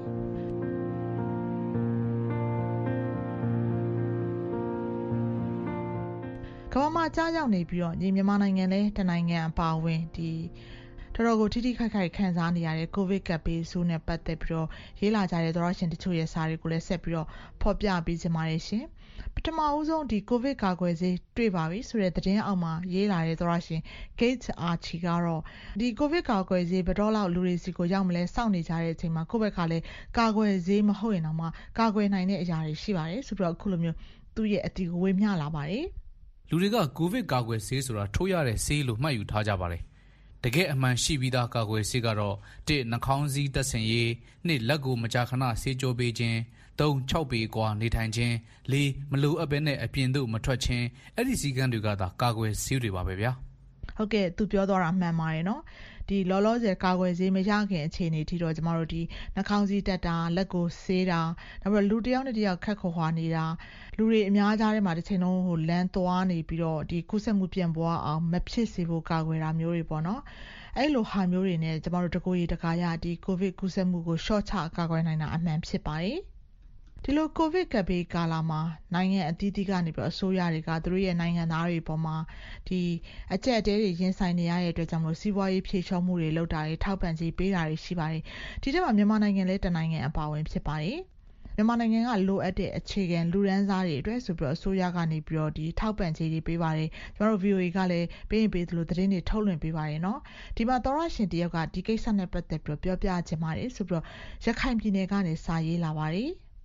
ကမ္ဘာမှာကြားရောက်နေပြီးတော့ညီမြန်မာနိုင်ငံလဲတနိုင်ငံအပါအဝင်ဒီတော်တော်ကိုထိထိခိုက်ခိုက်ခံစားနေရတဲ့ကိုဗစ်ကပ်ဘေးဆိုးနဲ့ပတ်သက်ပြီးတော့ရေးလာကြတဲ့သောရရှင်တချို့ရဲ့စာတွေကိုလည်းဆက်ပြီးတော့ဖော်ပြပေးချင်ပါတယ်ရှင်ပထမဦးဆုံးဒီကိုဗစ်ကာကွယ်ဆေးတွေ့ပါပြီဆိုတဲ့သတင်းအောက်မှာရေးလာတဲ့သောရရှင် Gates Archie ကတော့ဒီကိုဗစ်ကာကွယ်ဆေးဘယ်တော့လောက်လူတွေစီကိုရောက်မလဲစောင့်နေကြတဲ့အချိန်မှာကိုဗစ်ကလည်းကာကွယ်ဆေးမဟုတ်ရင်တော့မှကာကွယ်နိုင်တဲ့အရာတွေရှိပါတယ်ဆိုပြီးတော့အခုလိုမျိုးသူ့ရဲ့အတီကိုဝေမျှလာပါတယ်လူတွေကကိုဗစ်ကာကွယ်ဆေးဆိုတာထိုးရတဲ့ဆေးလို့မှတ်ယူထားကြပါတယ်တကယ်အမှန်ရှိပြီးသားကာကွယ်ဆေးကတော့တစ်နှာခေါင်းစည်းတပ်ဆင်ရေးနှစ်လက်ကိုမကြာခဏဆေးကြောပေးခြင်းသုံးခြောက်ပေကွာနေထိုင်ခြင်းလေးမလိုအပ်ဘဲနဲ့အပြင်သို့မထွက်ခြင်းအဲ့ဒီစည်းကမ်းတွေကသာကာကွယ်ဆေးတွေပါပဲဗျာဟုတ်ကဲ့သူပြောသွားတာမှန်ပါတယ်နော်ဒီလောလောဆယ်ကာကွယ်ဆေးမရခင်အခြေအနေထိတော့ကျမတို့ဒီနှာခေါင်းစည်းတက်တာလက်ကိုဆေးတာနောက်ပြီးလူတစ်ယောက်နဲ့တစ်ယောက်ခက်ခေါ်ခွာနေတာလူတွေအများကြားထဲမှာတစ်ချိန်လုံးဟိုလမ်းသွားနေပြီးတော့ဒီကုသမှုပြန်ပွားအောင်မဖြစ်စေဖို့ကာကွယ်တာမျိုးတွေပေါ့နော်အဲ့လိုဟာမျိုးတွေနဲ့ကျမတို့တကူရီတကာရဒီကိုဗစ်ကုသမှုကိုရှော့ချကာကွယ်နိုင်တာအမှန်ဖြစ်ပါတယ်ဒီလိုကိုဗစ်ကပ်ဘေးကာလမှာနိုင်ငံအသီးသီးကနေပြီးအစိုးရတွေကသူတို့ရဲ့နိုင်ငံသားတွေပေါ်မှာဒီအကျက်အတဲတွေရင်ဆိုင်နေရတဲ့အတွက်ကြောင့်မလို့စီးပွားရေးဖြည့်ချောမှုတွေလုပ်တာတွေထောက်ပံ့ကြေးပေးတာတွေရှိပါတယ်ဒီထဲမှာမြန်မာနိုင်ငံလည်းတနိုင်ငံအပါအဝင်ဖြစ်ပါတယ်မြန်မာနိုင်ငံကလိုအပ်တဲ့အခြေခံလူရန်စားတွေအတွက်ဆိုပြီးတော့အစိုးရကနေပြီးတော့ဒီထောက်ပံ့ကြေးတွေပေးပါတယ်ကျွန်တော်တို့ ဗွီအိုအေ ကလည်းပေးရင်ပေးသလိုသတင်းတွေထုတ်လွှင့်ပေးပါတယ်နော်ဒီမှာသောရရှင်တယောက်ကဒီကိစ္စနဲ့ပတ်သက်ပြီးပြောပြချင်ပါတယ်ဆိုပြီးတော့ရခိုင်ပြည်နယ်ကနေစာရေးလာပါတယ်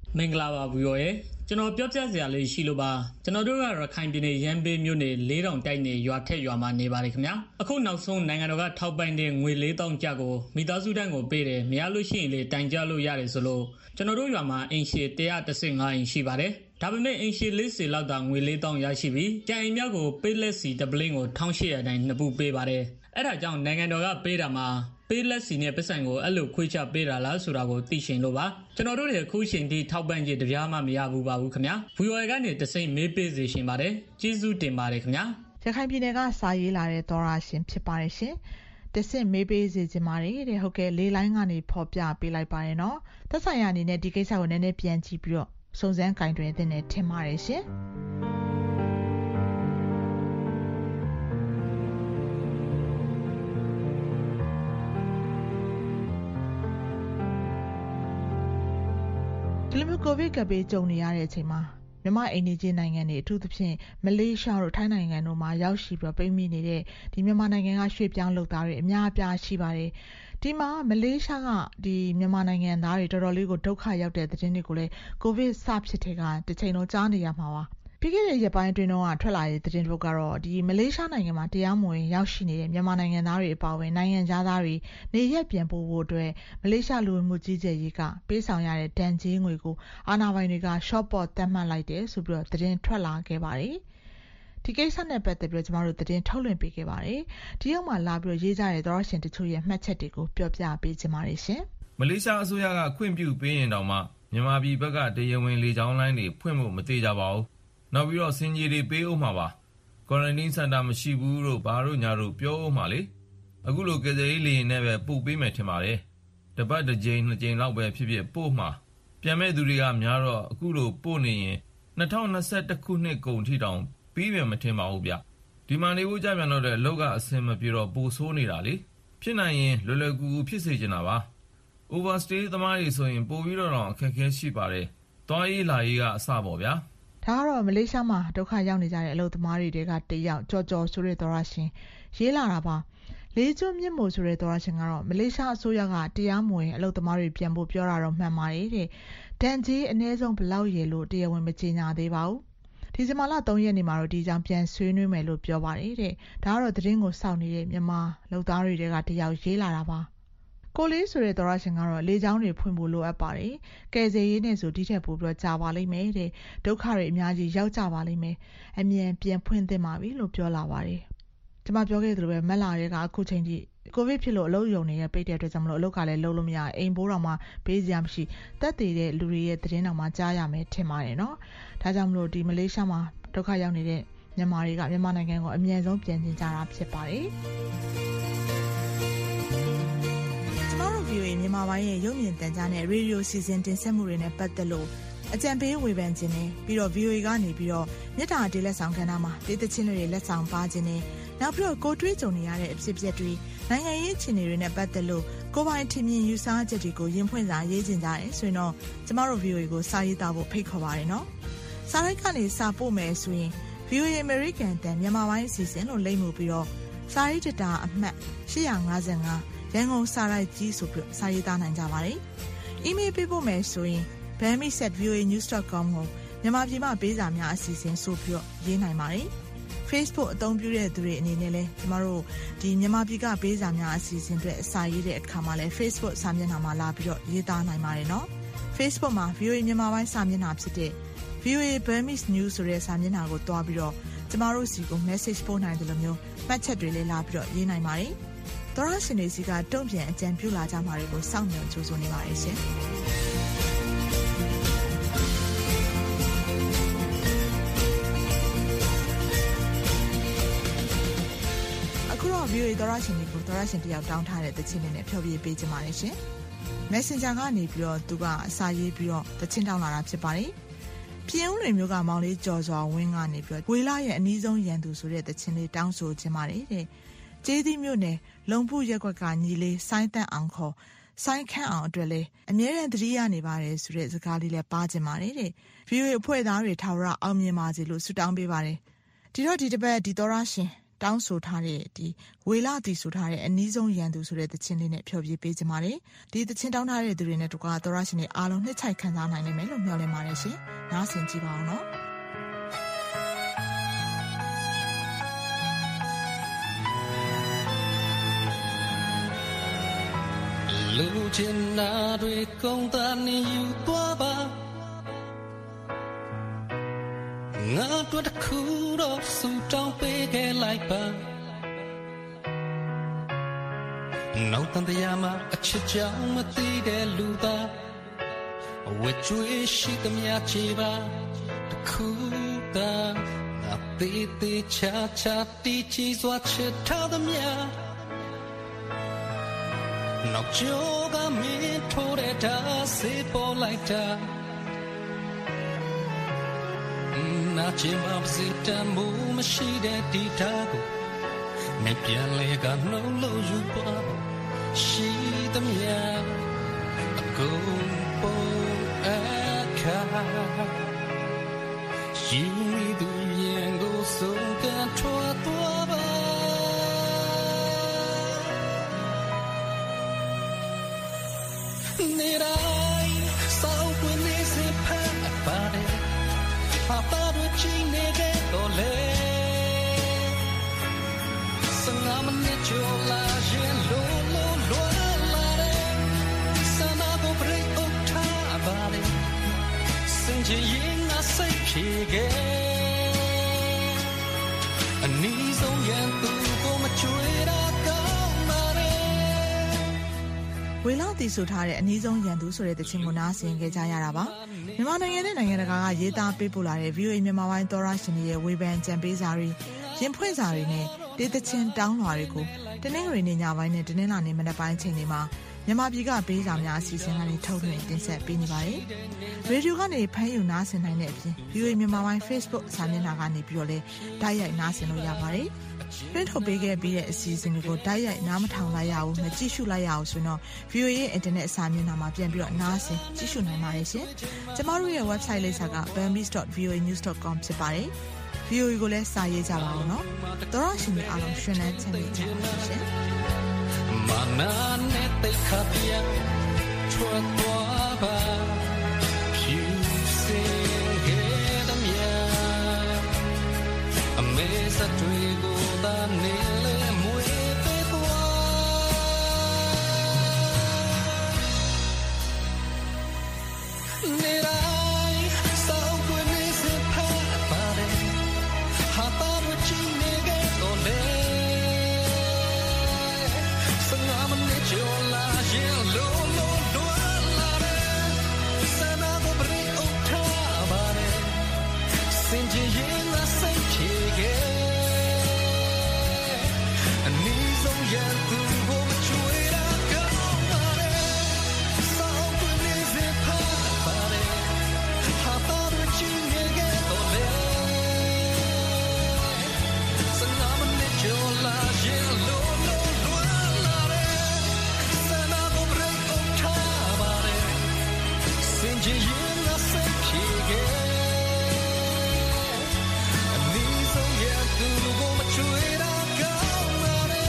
မင်္ဂလာပါဘူးရောရဲ့ကျွန်တော်ပြောပြစရာလေးရှိလို့ပါကျွန်တော်တို့ကရခိုင်ပြည်နယ်ရန်ပေးမြို့နယ်လေးတောင်တိုက်နယ်ရွာထက်ရွာမှာနေပါတယ်ခင်ဗျာအခုနောက်ဆုံးနိုင်ငံတော်ကထောက်ပံ့တဲ့ငွေလေးတောင်ကျကိုမိသားစုတိုင်းကိုပေးတယ်မရလို့ရှိရင်လေတိုင်ကြလို့ရတယ်ဆိုလို့ကျွန်တော်တို့ရွာမှာအင်ရှီone hundred fifteenအိမ်ရှိပါတယ်ဒါပေမဲ့အင်ရှီfortyလောက်သာငွေလေးတောင်ရရှိပြီးကြံအိမ်များကိုပေးလက်စီတပလင်းကိုone thousand eight hundredတိုင်းနှစ်ပူပေးပါတယ်အဲ့ဒါကြောင့်နိုင်ငံတော်ကပေးတာမှာပေးလက်စီနဲ့ပတ်စံကိုအဲ့လိုခွေးချပေးတာလားဆိုတာကိုသိရှင်လို့ပါကျွန်တော်တို့တွေအခုချိန်ထိထောက်ပံ့ကြေးတပြားမှမရဘူးပါဘူးခင်ဗျာ V O A ကနေတစိမ့်မေးပေးစေရှင်ပါတယ်ကျေးဇူးတင်ပါတယ်ခင်ဗျာရခိုင်ပြည်နယ်ကစာရေးလာတဲ့သောရရှင်ဖြစ်ပါတယ်ရှင်တဆင့်မေးပေးစေချင်ပါတယ်တဲ့ဟုတ်ကဲ့လေးလိုင်းကနေဖော်ပြပေးလိုက်ပါတယ်နော်သက်ဆိုင်ရာအနေနဲ့ဒီကိစ္စကိုနည်းနည်းပြန်ကြည့်ပြီးတော့စုံစမ်းကင်တွင်တဲ့နဲ့ထင်ပါတယ်ရှင်ဒီလိုမျိုးကိုဗစ်ကပ်ဘေးကြုံနေရတဲ့အချိန်မှာမြန်မာအိန္ဒိယနိုင်ငံတွေအထူးသဖြင့်မလေးရှားတို့ထိုင်းနိုင်ငံတို့မှာရောက်ရှိပြီးပိတ်မိနေတဲ့ဒီမြန်မာနိုင်ငံကရွှေ့ပြောင်းလုပ်သားတွေအများအပြားရှိပါတယ်ဒီမှာမလေးရှားကဒီမြန်မာနိုင်ငံသားတွေတော်တော်လေးကိုဒုက္ခရောက်တဲ့သတင်းတွေကိုလည်းကိုဗစ်စဖြစ်တဲ့ကတစ်ချိန်လုံးကြားနေရမှာပါပြီးခဲ့တဲ့ရက်ပိုင်းအတွင်းတော့ထွက်လာတဲ့သတင်းတွေကတော့ဒီမလေးရှားနိုင်ငံမှာတရားမဝင်ရောက်ရှိနေတဲ့မြန်မာနိုင်ငံသားတွေအပါအဝင်နိုင်ငံခြားသားတွေနေရက်ပြန်ပို့ဖို့အတွက်မလေးရှားလူဝင်မှုကြီးကြပ်ရေးကပေးဆောင်ရတဲ့ဒဏ်ကြေးငွေကိုအာဏာပိုင်တွေက short pot သတ်မှတ်လိုက်တယ်ဆိုပြီးတော့သတင်းထွက်လာခဲ့ပါတယ်ဒီကိစ္စနဲ့ပတ်သက်ပြီးကျွန်တော်တို့သတင်းထုတ်လွှင့်ပေးခဲ့ပါတယ်ဒီရောက်မှလာပြီးတော့ရေးကြတဲ့သောရရှင်တချို့ရဲ့မှတ်ချက်တွေကိုပြောပြပေးချင်ပါတယ်ရှင်မလေးရှားအစိုးရကခွင့်ပြုပေးရင်တောင်မှမြန်မာပြည်ဘက်ကတရားဝင်လေကြောင်းလိုင်းတွေဖွင့်ဖို့မသေးကြပါဘူးနောက်ပြီးတော့စင်ကြီးတွေပေးဦးမှာပါကွာရန်တင်းစင်တာမရှိဘူးလို့ဘာလို့ညာတို့ပြောဦးမှာလေအခုလိုကယ်ဆယ်ရေးလေယာဉ်နဲ့ပဲပို့ပေးမယ်ထင်ပါတယ်တပတ်တစ်ကြိမ်နှစ်ကြိမ်လောက်ပဲဖြစ်ဖြစ်ပို့မှာပြန်မဲ့သူတွေကများတော့အခုလိုပို့နေရင်twenty twenty-oneခုနှစ်ကုန်ထိတောင်ပြီးပြန်မထင်ပါဘူးဗျဒီမှာနေဖို့ကြပြန်တော့တဲ့အလုပ်ကအဆင်မပြေတော့ပိုဆိုးနေတာလေဖြစ်နိုင်ရင်လွယ်လွယ်ကူကူဖြစ်စေချင်တာပါ overstay သမားတွေဆိုရင်ပိုပြီးတော့အခက်အခဲရှိပါတယ်သွားရေးလာရေးကအစပေါ့ဗျာဒါကတော့မလေးရှားမှာဒုက္ခရောက်နေကြတဲ့အလုပ်သမားတွေကတယောက်ကြော်ကြော်ဆိုတဲ့သောရရှင်ရေးလာတာပါလေးကျွန်းမြင့်မို့ဆိုတဲ့သောရရှင်ကတော့မလေးရှားအစိုးရကတရားမဝင်အလုပ်သမားတွေပြန်ဖို့ပြောတာတော့မှန်ပါတယ်တဲ့ဒဏ်ကြေးအနည်းဆုံးဘယ်လောက်ရလို့တရားဝင်မကြေညာသေးပါဘူးဒီဇင်ဘာလthreeရက်နေ့မှာတော့ဒီကြောင်ပြန်ဆွေးနွေးမယ်လို့ပြောပါတယ်တဲ့ဒါကတော့သတင်းကိုစောင့်နေတဲ့မြန်မာလုပ်သားတွေကတယောက်ရေးလာတာပါကိုလေးဆိုတဲ့သောရရှင်ကတော့လေချောင်းတွေဖွင့်ဖို့လိုအပ်ပါတယ်။ကယ်ဆယ်ရေးနဲ့ဆိုဒီထက်ပိုပြီးတော့ကြာပါလိမ့်မယ်တဲ့။ဒုက္ခတွေအများကြီးရောက်ကြပါလိမ့်မယ်။အမြန်ပြန်ဖွင့်သင့်ပါပြီလို့ပြောလာပါတယ်။ကျွန်မပြောခဲ့သလိုပဲမက်လာတွေကအခုချိန်ထိကိုဗစ်ဖြစ်လို့အလုပ်ရုံတွေရဲ့ပိတ်တဲ့အတွက်ကြောင့်မလို့အလုပ်ကလည်းလုပ်လို့မရအိမ်ဘိုးတော်မှဘေးစရာမရှိတက်တည်တဲ့လူတွေရဲ့သတင်းတော်မှကြားရမယ်ထင်ပါတယ်နော်။ဒါကြောင့်မလို့ဒီမလေးရှားမှာဒုက္ခရောက်နေတဲ့မြန်မာတွေကမြန်မာနိုင်ငံကိုအမြန်ဆုံးပြန်ကျင်ကြတာဖြစ်ပါတယ်။ဗီအိုအေမြန်မာပိုင်းရဲ့ရုပ်မြင်သံကြားနဲ့ရေဒီယိုစီစဉ်တင်ဆက်မှုတွေနဲ့ပတ်သက်လို့အကြံပေးဝေဖန်ခြင်းနဲ့ပြီးတော့ ဗီအိုအေ ကနေပြီးတော့မြစ်တာအတေးလက်ဆောင်ကဏ္ဍမှာဒေသချင်းတွေလက်ဆောင်ပါခြင်းနဲ့နောက်ပြီးတော့ကိုတွေးကြုံနေရတဲ့အဖြစ်အပျက်တွေနိုင်ငံရေးအခြေအနေတွေနဲ့ပတ်သက်လို့ကိုပိုင်ထင်မြင်ယူဆချက်တွေကိုရင်ဖွင့်စာရေးခြင်းကြတယ်ဆိုရင်တော့ကျမတို့ ဗီအိုအေ ကိုစာရေးသားဖို့ဖိတ်ခေါ်ပါတယ်နော်စာရိုက်ကနေစာပို့မယ်ဆိုရင် ဗီအိုအေ American တန်မြန်မာပိုင်းအစီအစဉ်လို့လိမ့်မှုပြီးတော့စာရေးတတာအမှတ်eight fifty-fiveရန်ကုန်စာရိုက်ကြီးဆိုပြီးစာရေးသားနိုင်ကြပါတယ်။ email ပေးဖို့မယ်ဆိုရင် burmese at v o a news dot com ကိုမြန်မာပြည်မှာပေးစာများအစီအစဉ်ဆိုပြီးတော့ရေးနိုင်ပါတယ်။ Facebook အသုံးပြုတဲ့သူတွေအနေနဲ့လည်းကျမတို့ဒီမြန်မာပြည်ကပေးစာများအစီအစဉ်တွေအစာရေးတဲ့အခါမှာလည်း Facebook စာမျက်နှာမှာလာပြီးတော့ရေးသားနိုင်ပါတယ်နော်။ Facebook မှာ ဗီအိုအေ မြန်မာပိုင်းစာမျက်နှာဖြစ်တဲ့ ဗီအိုအေ Burmese News ဆိုတဲ့စာမျက်နှာကိုတွားပြီးတော့ကျမတို့စီကို message ပို့နိုင်တယ်လို့မျိုးမှတ်ချက်တွေလည်းလာပြီးတော့ရေးနိုင်ပါတယ်။သောရရှင်တွေစီကတုံ့ပြန်အကြံပြုလာကြမှာတွေကိုစောင့်မျှော်ကြိုးစိုးနေပါရဲ့ရှင်အခုတော့ ဗီအိုအေ သောရရှင်တွေကိုသောရရှင်တယောက်တောင်းထားတဲ့တခြင်းလေးနဲ့ဖျော်ဖြေပေးကြပါမယ်ရှင် Messenger ကနေပြီးတော့သူကအစာရေးပြီးတော့တခြင်းတောင်းလာတာဖြစ်ပါတယ်ပြင်းဦးတွေမျိုးကမောင်လေးကြော်စွာဝင်းကနေပြီးတော့ဝေလာရဲ့အနီးဆုံးရန်သူဆိုတဲ့တခြင်းလေးတောင်းဆိုခြင်းပါတယ်တဲ့ကျေးသီးမြို့နယ်လုံဖူရက်ကွက်ကညီလေးဆိုင်းတန့်အောင်ခေါ်ဆိုင်းခန့်အောင်အတွက်လည်းအမြဲတမ်းသတိရနေပါတယ်ဆိုတဲ့စကားလေးလည်းပါကျင်ပါတယ်တဲ့ ဗီအိုအေ အဖွဲ့သားတွေထာဝရအောင်မြင်ပါစေလို့ဆုတောင်းပေးပါတယ်ဒီတော့ဒီတစ်ပတ်ဒီသောရရှင်တောင်းဆိုထားတဲ့ဒီဝေလာတီဆိုထားတဲ့အနည်းဆုံးရန်သူဆိုတဲ့သချင်းလေးနဲ့ဖျော်ဖြေပေးကြပါမယ်ဒီသချင်းတောင်းထားတဲ့သူတွေနဲ့တကွာသောရရှင်တွေအားလုံးနှစ်ချိုက်ခံစားနိုင်နိုင်မယ်လို့မျှော်လင့်ပါတယ်ရှင်နားဆင်ကြည့်ပါအောင်နော်လူချင်နာတွေကုန်တန်နေယူသွားပါငါတို့တခုတော့စူတောင်းပေးခဲ့လိုက်ပါနောက်တန်တရားမှာအချစ်ကြောင့်မသိတဲ့လူသားဝဲကျွေးရှိသမျှချေပါတခုသာငါသေးသေးချာချာတီးချီစွာချစ်ထားသမျှနောက်ကျော်ကမင်းထိုးတဲ့ဓာတ်စေပေါ်လိုက်တာနာချင်မပစီတမှုမရှိတဲ့ဒီဓာတ်ကိုမပြန်လေကနှုတ်လို့ယူပါရှိသမျှအကုန်ပေါ်အခါယူမိသူရင်ကိုဆုံးကထွားသွားပါနေတိုင်းစောက်ပွင့်နေစေဖတ်ပါတယ်ဟာပါတို့ချင်းနေတဲ့လေစငါမနဲ့ချိုလာရင်လိုလိုလွာလာတယ်စနာကိုပြို့ထားပါတယ်စင်ချင်ရင်ငါစိတ်ဖြေခဲ့အနည်းဆုံးရန်သူကိုမချွေတာကောင်းပါတယ်ဝေလာတီဆိုထားတဲ့အနည်းဆုံးရန်သူဆိုတဲ့သချင်းကိုနားဆင်ခဲ့ကြရတာပါမြန်မာနိုင်ငံနဲ့နိုင်ငံတကာကရေးသားပေးပို့လာတဲ့ ဗီအိုအေ မြန်မာပိုင်းသောရရှင်တွေရဲ့ဝေဖန်ကြံပေးစာတွေရင်ဖွင့်စာတွေနဲ့ဒေသချင်းတောင်းလွှာတွေကိုတနင်္ဂနွေနေ့ညပိုင်းနဲ့တနင်္လာနေ့မနက်ပိုင်းချိန်တွေမှာမြန်မာပြည်ကပေးစာများအစီအစဉ်ကနေထုတ်လွှင့်တင်ဆက်ပေးနေပါတယ်။ရေဒီယိုကနေဖမ်းယူနားဆင်နိုင်တဲ့အပြင် ဗီအိုအေ မြန်မာပိုင်း Facebook စာမျက်နှာကနေပြီးတော့လည်းတိုက်ရိုက်နားဆင်လို့ရပါတယ်။တွင်းထုတ်ပေးခဲ့ပြီးတဲ့အစီအစဉ်တွေကိုတိုက်ရိုက်နားမထောင်လိုက်ရဘူးမကြည့်ရှုလိုက်ရအောင်ဆိုတော့ ဗီအိုအေ ရဲ့ internet စာမျက်နှာမှာပြန်ပြီးတော့နားဆင်ကြည့်ရှုနိုင်ပါတယ်ရှင်။ကျမတို့ရဲ့ website လိပ်စာက burmese dot v o a news dot com ဖြစ်ပါတယ်။ ဗီအိုအေ ကိုလည်းစာရေးကြပါဦးနော်။သောရရှင်တွေအားလုံးရှင်လန်းချမ်းမြေ့ကြပါရှင်။မာနာနဲ့တိတ်ခါပြတ်ထွက်သွားပါဖြူစင်ခဲ့တဲ့မြာအမေစတွေကိုသာနေလေမွေပေးသွားနေတိုင်းစောက်ွယ်နေစဖတ်ပါတယ်ဟာပါဝချီနေခဲ့တော့လေစငါမနဲ့ကျော်လာရင်လိုလိုလွာလာတယ်စနာကိုပြို့ထားပါတယ်စင်ကြီးရင်ငါစိတ်ချေခဲ့အနည်းဆုံးရန်သူကိုမချွေတာကောင်းပါတယ်စောက်ပွင့်နေစေဖတ်ပါတယ်ဟာပါတို့ချီနေခဲ့တော့လေစငါမနဲ့ကျော်လာရင်လိုလိုစင်ကြီးရင်ငါစိတ်ဖြေခဲ့အနည်းဆုံးရသူကိုမချွေတာကောင်းပါတယ်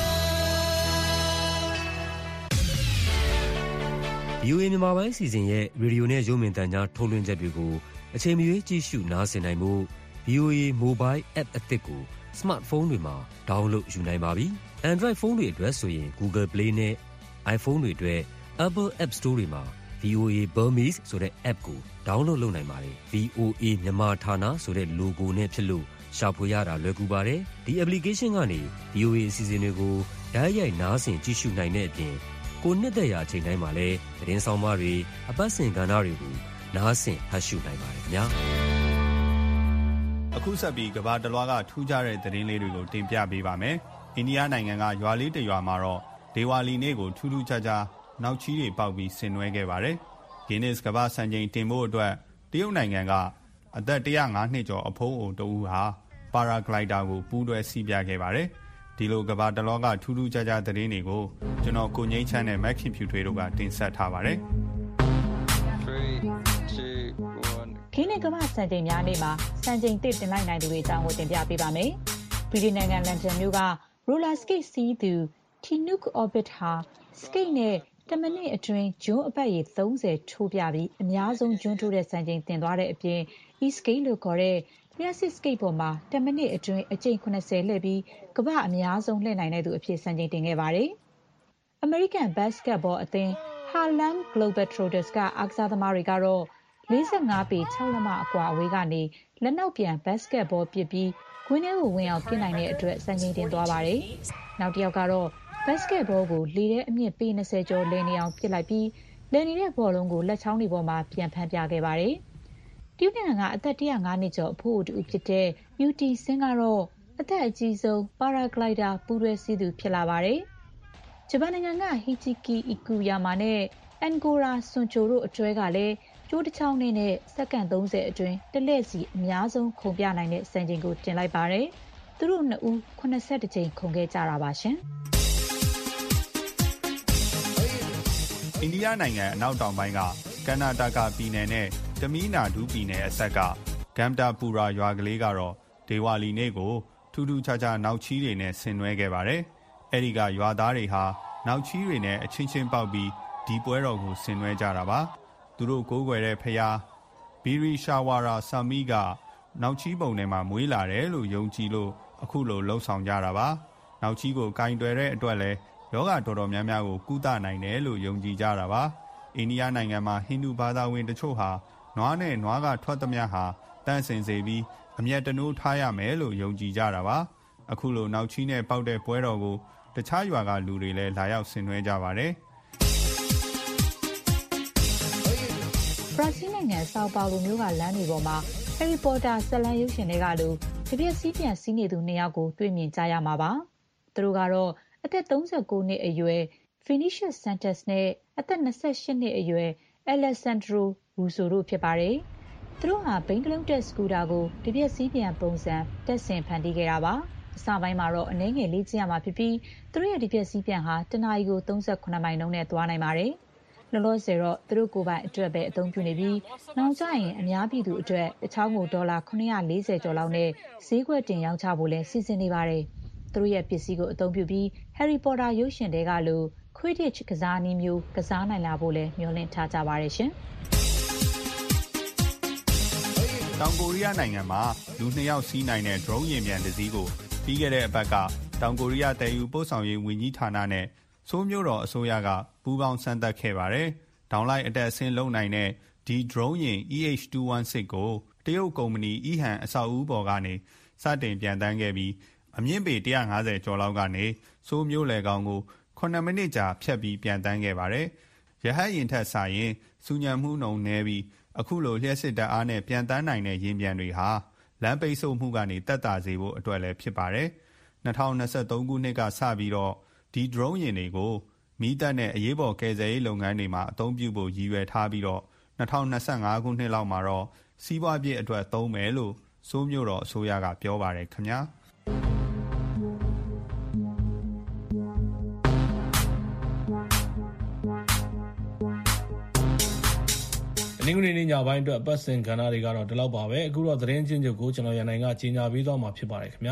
ဗီအိုအေ မြန်မာပိုင်းအစီအစဉ်ရဲ့ရေဒီယိုနဲ့ရုပ်မြင်သံကြားထုတ်လွှင့်ချက်တွေကိုအချိန်မရွေးကြည့်ရှုနားဆင်နိုင်ဖို့ ဗီအိုအေ Mobile App အသစ်ကိုစမတ်ဖုန်းတွေမှာ download ယူနိုင်ပါပြီ။ Android ဖုန်းတွေအတွက်ဆိုရင် Google Play နဲ့ iPhone တွေအတွက် Apple App Store တွေမှာ ဗီအိုအေ Burmese ဆိုတဲ့ app ကို download လုပ်နိုင်ပါတယ်။ ဗီအိုအေ မြန်မာဌာနဆိုတဲ့ logo နဲ့ဖြစ်လို့ရှာဖွေရတာလွယ်ကူပါတယ်။ဒီ application ကနေ ဗီအိုအေ အစီအစဉ်တွေကိုတိုက်ရိုက်နားဆင်ကြည့်ရှုနိုင်တဲ့အပြင်ကိုနှစ်သက်ရာအချိန်တိုင်းမှာလည်းသတင်းဆောင်မတွေအပတ်စဉ်ကဏ္ဍတွေကိုနားဆင်ဖတ်ရှုနိုင်ပါတယ်ခင်ဗျာ။အခုဆက်ပြီးကမ္ဘာတစ်လွှားကထူးခြားတဲ့သတင်းလေးတွေကိုတင်ပြပေးပါမယ်။အိန္ဒိယနိုင်ငံကရွာလေးတစ်ရွာမှာတော့ဒေဝါလီနေ့ကိုထူးထူးခြားခြားနောက်ချီးတွေပေါက်ပြီးဆင်နွှဲခဲ့ပါတယ်။ Guinness ကမ္ဘာ့စံချိန်တင်ဖို့အတွက်တရုတ်နိုင်ငံကအသက်၁၀၅နှစ်ကျော်အဖိုးအိုတဦးဟာပါရာဂလိုက်ဒါကိုပူးတွဲစီးပြခဲ့ပါတယ်။ဒီလိုကမ္ဘာတစ်လောကထူးထူးခြားခြားသတင်းတွေကိုကျွန်တော်ကိုငိမ့်ချမ်းနဲ့မက်ခင်ဖြူထွေးတို့ကတင်ဆက်ထားပါတယ်။ Guinness ကမ္ဘာ့စံချိန်များနေ့မှာစံချိန်တစ်တင်လိုက်နိုင်သူတွေအကြောင်းကိုတင်ပြပေးပါမယ်။ဗြိတိန်နိုင်ငံလန်ဒန်မြို့က roller skate စီးသူ Tinook Orbit ဟာစကိတ်နဲ့တမိနစ်အတွင်းဂျွန်းအပတ်ရေသုံးဆယ်ထိုးပြပြီးအများဆုံးဂျွန်းထိုးတဲ့စံချိန်တင်သွားတဲ့အပြင် e-skate လို့ခေါ်တဲ့လျှပ်စစ်စကိတ်ပေါ်မှာတမိနစ်အတွင်းအကြိမ်ခုနှစ်ဆယ်လှည့်ပြီးကမ္ဘာအများဆုံးလှည့်နိုင်တဲ့သူအဖြစ်စံချိန်တင်ခဲ့ပါတယ်။ အမေရိကန်ဘတ်စကတ်ဘောအသင်း Harlem Globetrotters ကအားကစားသမားတွေကတော့လေးဆယ့်ငါးပေခြောက်လက်မအကွာအဝေးကနေလက်နောက်ပြန်ဘတ်စကတ်ဘောပစ်ပြီးကွင်းထဲကိုဝင်အောင်ပစ်နိုင်တဲ့အတွက်စံချိန်တင်သွားပါတယ်။နောက်တစ်ယောက်ကတော့ဘတ်စကတ်ဘောကိုလေထဲအမြင့်ပေနှစ်ဆယ်ကျော်လည်နေအောင်ပစ်လိုက်ပြီးလည်နေတဲ့ဘောလုံးကိုလက်ချောင်းတွေပေါ်မှာပြန်ဖမ်းပြခဲ့ပါတယ်။တရုတ်နိုင်ငံကအသက်တစ်ရာငါးနှစ်ကျော်အဖိုးအိုတူဖြစ်တဲ့ မြူတီစင်းကတော့အသက်အကြီးဆုံးပါရာဂလိုက်ဒါပူးတွဲစီးသူဖြစ်လာပါတယ်။ဂျပန်နိုင်ငံကဟီချီကီအီကူယာမာနဲ့အန်ဂိုရာဆွန်ချိုတို့အတွဲကလည်းကျိုးတစ်ချောင်းနဲ့စက္ကန့်သုံးဆယ်အတွင်းတလှည့်စီအများဆုံးခုန်ပြနိုင်တဲ့စံချိန်ကိုတင်လိုက်ပါတယ်။သူတို့နှစ်ဦးခုနှစ်ဆယ့်တစ်ကြိမ်ခုန်ခဲ့ကြတာပါရှင်။အိန္ဒိယနိုင်ငံအနောက်တောင်ပိုင်းကကနာတာကာပြည်နယ်နဲ့တမီးနာဒူးပြည်နယ်အဆက်ကဂမ်တာပူရာရွာကလေးကတော့ဒေဝါလီနေ့ကိုထူးထူးခြားခြားနောက်ချီးတွေနဲ့ဆင်နွှဲခဲ့ပါတယ်။အဲဒီကရွာသားတွေဟာနောက်ချီးတွေနဲ့အချင်းချင်းပေါက်ပြီးဒီပွဲတော်ကိုဆင်နွှဲကြတာပါ။သူတို့ကိုးကွယ်တဲ့ဖျားဘီရီရှာဝါရာဆာမီကနောက်ချီးပုံထဲမှာမွေးလာတယ်လို့ယုံကြည်လို့အခုလိုလှုံ့ဆော်ကြတာပါ။နောက်ချီးကိုကင်တွယ်တဲ့အတွက်လည်းယောဂတော်တော်များများကိုကုသနိုင်တယ်လို့ယုံကြည်ကြတာပါ။အိန္ဒိယနိုင်ငံမှာဟိန္ဒူဘာသာဝင်တချို့ဟာနွားနဲ့နွားကထွက်သမျှဟာတန့်စင်စေပြီးအမျက်တနိုးထားရမယ်လို့ယုံကြည်ကြတာပါ။အခုလိုနောက်ချီးနဲ့ပေါက်တဲ့ပွဲတော်ကိုတခြားရွာကလူတွေလည်းလာရောက်ဆင်နွှဲကြပါတယ်။ဘရာဇီးနိုင်ငံဆောက်ပါလိုမြို့ကလမ်းတွေပေါ်မှာဟယ်ရီပေါ်တာဇာတ်လမ်းရုပ်ရှင်တွေကလူတပြက်စီးပြန်စီးနေသူနှစ်ယောက်ကိုတွေ့မြင်ကြရမှာပါ။သူတို့ကတော့အသက်သုံးဆယ့်ကိုးနှစ်အရွယ် Vinicius Santos နဲ့အသက်၂၈နှစ်အရွယ် Alessandro Russo တို့ဖြစ်ပါတယ်။သူတို့ဟာဘိန်းကလုံးတက်စကူတာကိုတပြက်စီးပြန်ပုံစံတက်ဆင်ဖန်တီးခဲ့တာပါ။အစပိုင်းမှာတော့အနည်းငယ်လေ့ကျင့်ရမှာဖြစ်ပြီးသူတို့ရဲ့တပြက်စီးပြန်ဟာတနာရီကိုသုံးဆယ့်ခုနှစ်မိုင်နှုန်းနဲ့သွားနိုင်ပါတယ်။လောလောဆယ်တော့သူတို့ကိုယ်ပိုင်အတွက်ပဲအသုံးပြုနေပြီးနောက်ကျရင်အများပြည်သူအတွက်တစ်ချောင်းကိုဒေါ်လာခုနှစ်ရာလေးဆယ်ကျော်လောက်နဲ့ဈေးကွက်တင်ရောင်းချဖို့လဲစီစဉ်နေပါတယ်။သူတို့ရဲ့ပစ္စည်းကိုအသုံးပြုပြီးဟယ်ရီပေါ်တာရုပ်ရှင်တွေကလို Quidditch ကစားနည်းမျိုးကစားနိုင်လာဖို့လဲမျှော်လင့်ထားကြပါတယ်ရှင်။တောင်ကိုရီးယားနိုင်ငံမှာလူနှစ်ယောက်စီးနိုင်တဲ့ drone ယာဉ်ပျံတစ်စီးကိုပြီးခဲ့တဲ့အပတ်ကတောင်ကိုရီးယားတည်ယူပို့ဆောင်ရေးဝန်ကြီးဌာနနဲ့ဆိုးမြို့တော်အစိုးရကပူးပေါင်းစမ်းသပ်ခဲ့ပါတယ်။ဒေါင်လိုက်အတက်အဆင်းလုံနိုင်တဲ့ဒီ drone ယာဉ် E H two sixteen ကိုတရုတ်ကုမ္ပဏီ အီဟန်အဆောက်အဦပေါ်ကနေစတင်ပျံသန်းခဲ့ပြီးအမြင့်ပေတစ်ရာငါးဆယ်ကျော်လောက်ကနေဆိုးမြို့လေကောင်ကိုခုနှစ်မိနစ်ကြာဖြတ်ပြီးပျံသန်းခဲ့ပါတယ်။ရဟတ်ယာဉ်ထက်စာရင်စူညံမှုနှုန်းနည်းပြီးအခုလိုလျှက်စစ်တပ်အားနဲ့ပျံသန်းနိုင်တဲ့ယာဉ်ပျံတွေဟာလမ်းပိတ်ဆို့မှုကနေတက်တာစေဖို့အတွက်လည်းဖြစ်ပါတယ်။၂၀၂၃ခုနှစ်ကစပြီးတော့ဒီ drone ယာဉ်တွေကိုမီးတပ်နဲ့အရေးပေါ်ကယ်ဆယ်ရေးလုပ်ငန်းတွေမှာအသုံးပြုဖို့ရည်ရွယ်ထားပြီးတော့၂၀၂၅ခုနှစ်လောက်မှာတော့စီးပွားဖြစ်အတွက်သုံးမယ်လို့ဆိုးမြို့တော်အစိုးရကပြောပါတယ်ခင်ဗျာ။တနင်္ဂနွေနေ့ညပိုင်းအတွက်ပတ်စင်ကဏ္ဍတွေကတော့ဒီလောက်ပါပဲအခုတော့သတင်းချင်းချုပ်ကိုကျွန်တော်ရန်နိုင်ကကြီးညာပေးသွားမှာဖြစ်ပါတယ်ခင်ဗျာ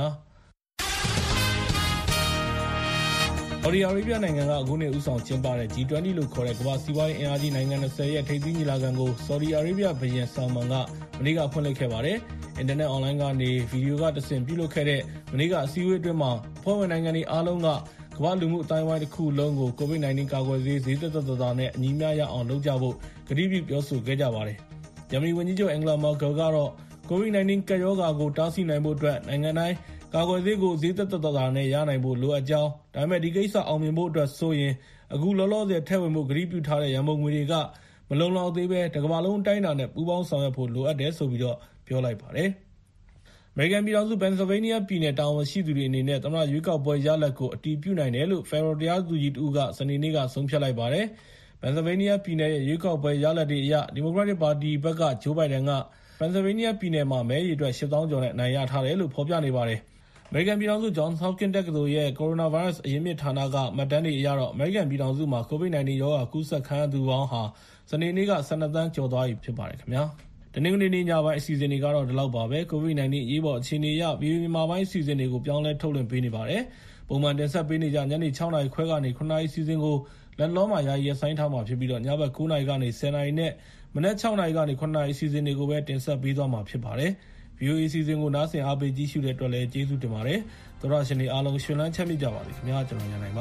အော်ဒီအာရေဗျနိုင်ငံကအခုနှစ်ဦးဆောင်ကျင်းပတဲ့ G twenty လို့ခေါ်တဲ့ကမ္ဘာစီးပွားရေးအင်အားကြီးနိုင်ငံ၂၀ရဲ့ထိပ်သီးညီလာခံကိုဆော်ဒီအာရေဗျဘုရင်ဆာမန်ကမနေ့ကဖွင့်လှစ်ခဲ့ပါတယ်အင်တာနက်အွန်လိုင်းကနေဗီဒီယိုကတဆင့်ပြုလုပ်ခဲ့တဲ့မနေ့ကအစည်းအဝေးအတွင်းမှာဖွဲ့ဝင်နိုင်ငံတွေအားလုံးကကမ္ဘာလူမှုအတိုင်းအဝိုင်းတစ်ခုလုံးကို ကိုဗစ်-19 ကာကွယ်ဆေးဈေးသက်သက်သာသာနဲ့အညီမျှရအောင်လုပ်ကြဖို့ကတိပြုပြောဆိုခဲ့ကြပါတယ်။ဂျာမနီဝန်ကြီးချုပ်အန်ဂလာမာကယ်ကတော့ကိုဗစ်-19 ကပ်ရောဂါကိုတားဆီးနိုင်ဖို့အတွက်နိုင်ငံတိုင်းကာကွယ်ဆေးကိုဈေးသက်သက်သာသာနဲ့ရနိုင်ဖို့လိုအပ်ကြောင်းဒါပေမဲ့ဒီကိစ္စအောင်မြင်ဖို့အတွက်ဆိုရင်အခုလောလောဆယ်ထည့်ဝင်ဖို့ကတိပြုထားတဲ့ရန်ပုံငွေတွေကမလုံလောက်သေးပဲတစ်ကမ္ဘာလုံးအတိုင်းအတာနဲ့ပူးပေါင်းဆောင်ရွက်ဖို့လိုအပ်တယ်ဆိုပြီးတော့ပြောလိုက်ပါတယ်။အမေရိကန်ပြည်ထောင်စုပန်ဆယ်ဗေးနီးယားပြည်နယ်တာဝန်ရှိသူတွေအနေနဲ့သမ္မတရွေးကောက်ပွဲရလဒ်ကိုအတည်ပြုနိုင်တယ်လို့ဖက်ဒရယ်တရားသူကြီးတဦးကစနေနေ့ကဆုံးဖြတ်လိုက်ပါတယ်။ပန်ဆယ်ဗေးနီးယားပြည်နယ်ရဲ့ရွေးကောက်ပွဲရလဒ်တွေအရဒီမိုကရက်တစ်ပါတီဘက်ကဂျိုးဘိုင်ဒန်ကပန်ဆယ်ဗေးနီးယားပြည်နယ်မှာမဲရေအတွက်ရှစ်သောင်းကျော်နဲ့အနိုင်ရထားတယ်လို့ဖော်ပြနေပါတယ်။အမေရိကန်ပြည်ထောင်စု Johns Hopkins တက္ကသိုလ်ရဲ့ကိုရိုနာဗိုင်းရပ်စ်အရင်းမြစ်ဌာနကမှတ်တမ်းတွေအရတော့အမေရိကန်ပြည်ထောင်စုမှာကိုဗစ်-19 ရောဂါကူးစက်ခံရသူပေါင်းဟာစနေနေ့က၁၂သန်းကျော်သွားပြီဖြစ်ပါတယ်ခင်ဗျာ။တနင်္ဂနွေနေ့ညပိုင်းအစီအစဉ်တွေကတော့ဒီလောက်ပါပဲ။ ကိုဗစ် ၁၉ အရေးပေါ်အခြေအနေအရ ဗွီအိုအေမြန်မာပိုင်းအစီအစဉ်တွေကိုပြောင်းလဲထုတ်လွှင့်ပေးနေပါတယ်။ပုံမှန်တင်ဆက်ပေးနေကျညနေ၆နာရီခွဲကနေ၇နာရီအစီအစဉ်ကိုလက်လောမှာယာယီရပ်ဆိုင်းထားမှာဖြစ်ပြီးတော့ညဘက်၉နာရီကနေ၁၀နာရီနဲ့မနက်၆နာရီကနေ၇နာရီအစီအစဉ်တွေကိုပဲတင်ဆက်ပေးသွားမှာဖြစ်ပါတယ်။ ဗွီအိုအေအစီအစဉ်ကိုနားဆင်အားပေးကြည့်ရှုတဲ့အတွက်လည်းကျေးဇူးတင်ပါတယ်။သောရရှင်တွေအားလုံးရှင်လန်းချမ်းမြေ့ကြပါစေခင်ဗျာကျွန်တော်ရန်နိုင်ပါ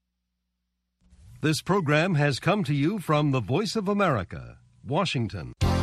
This program has come to you from the Voice of America, Washington.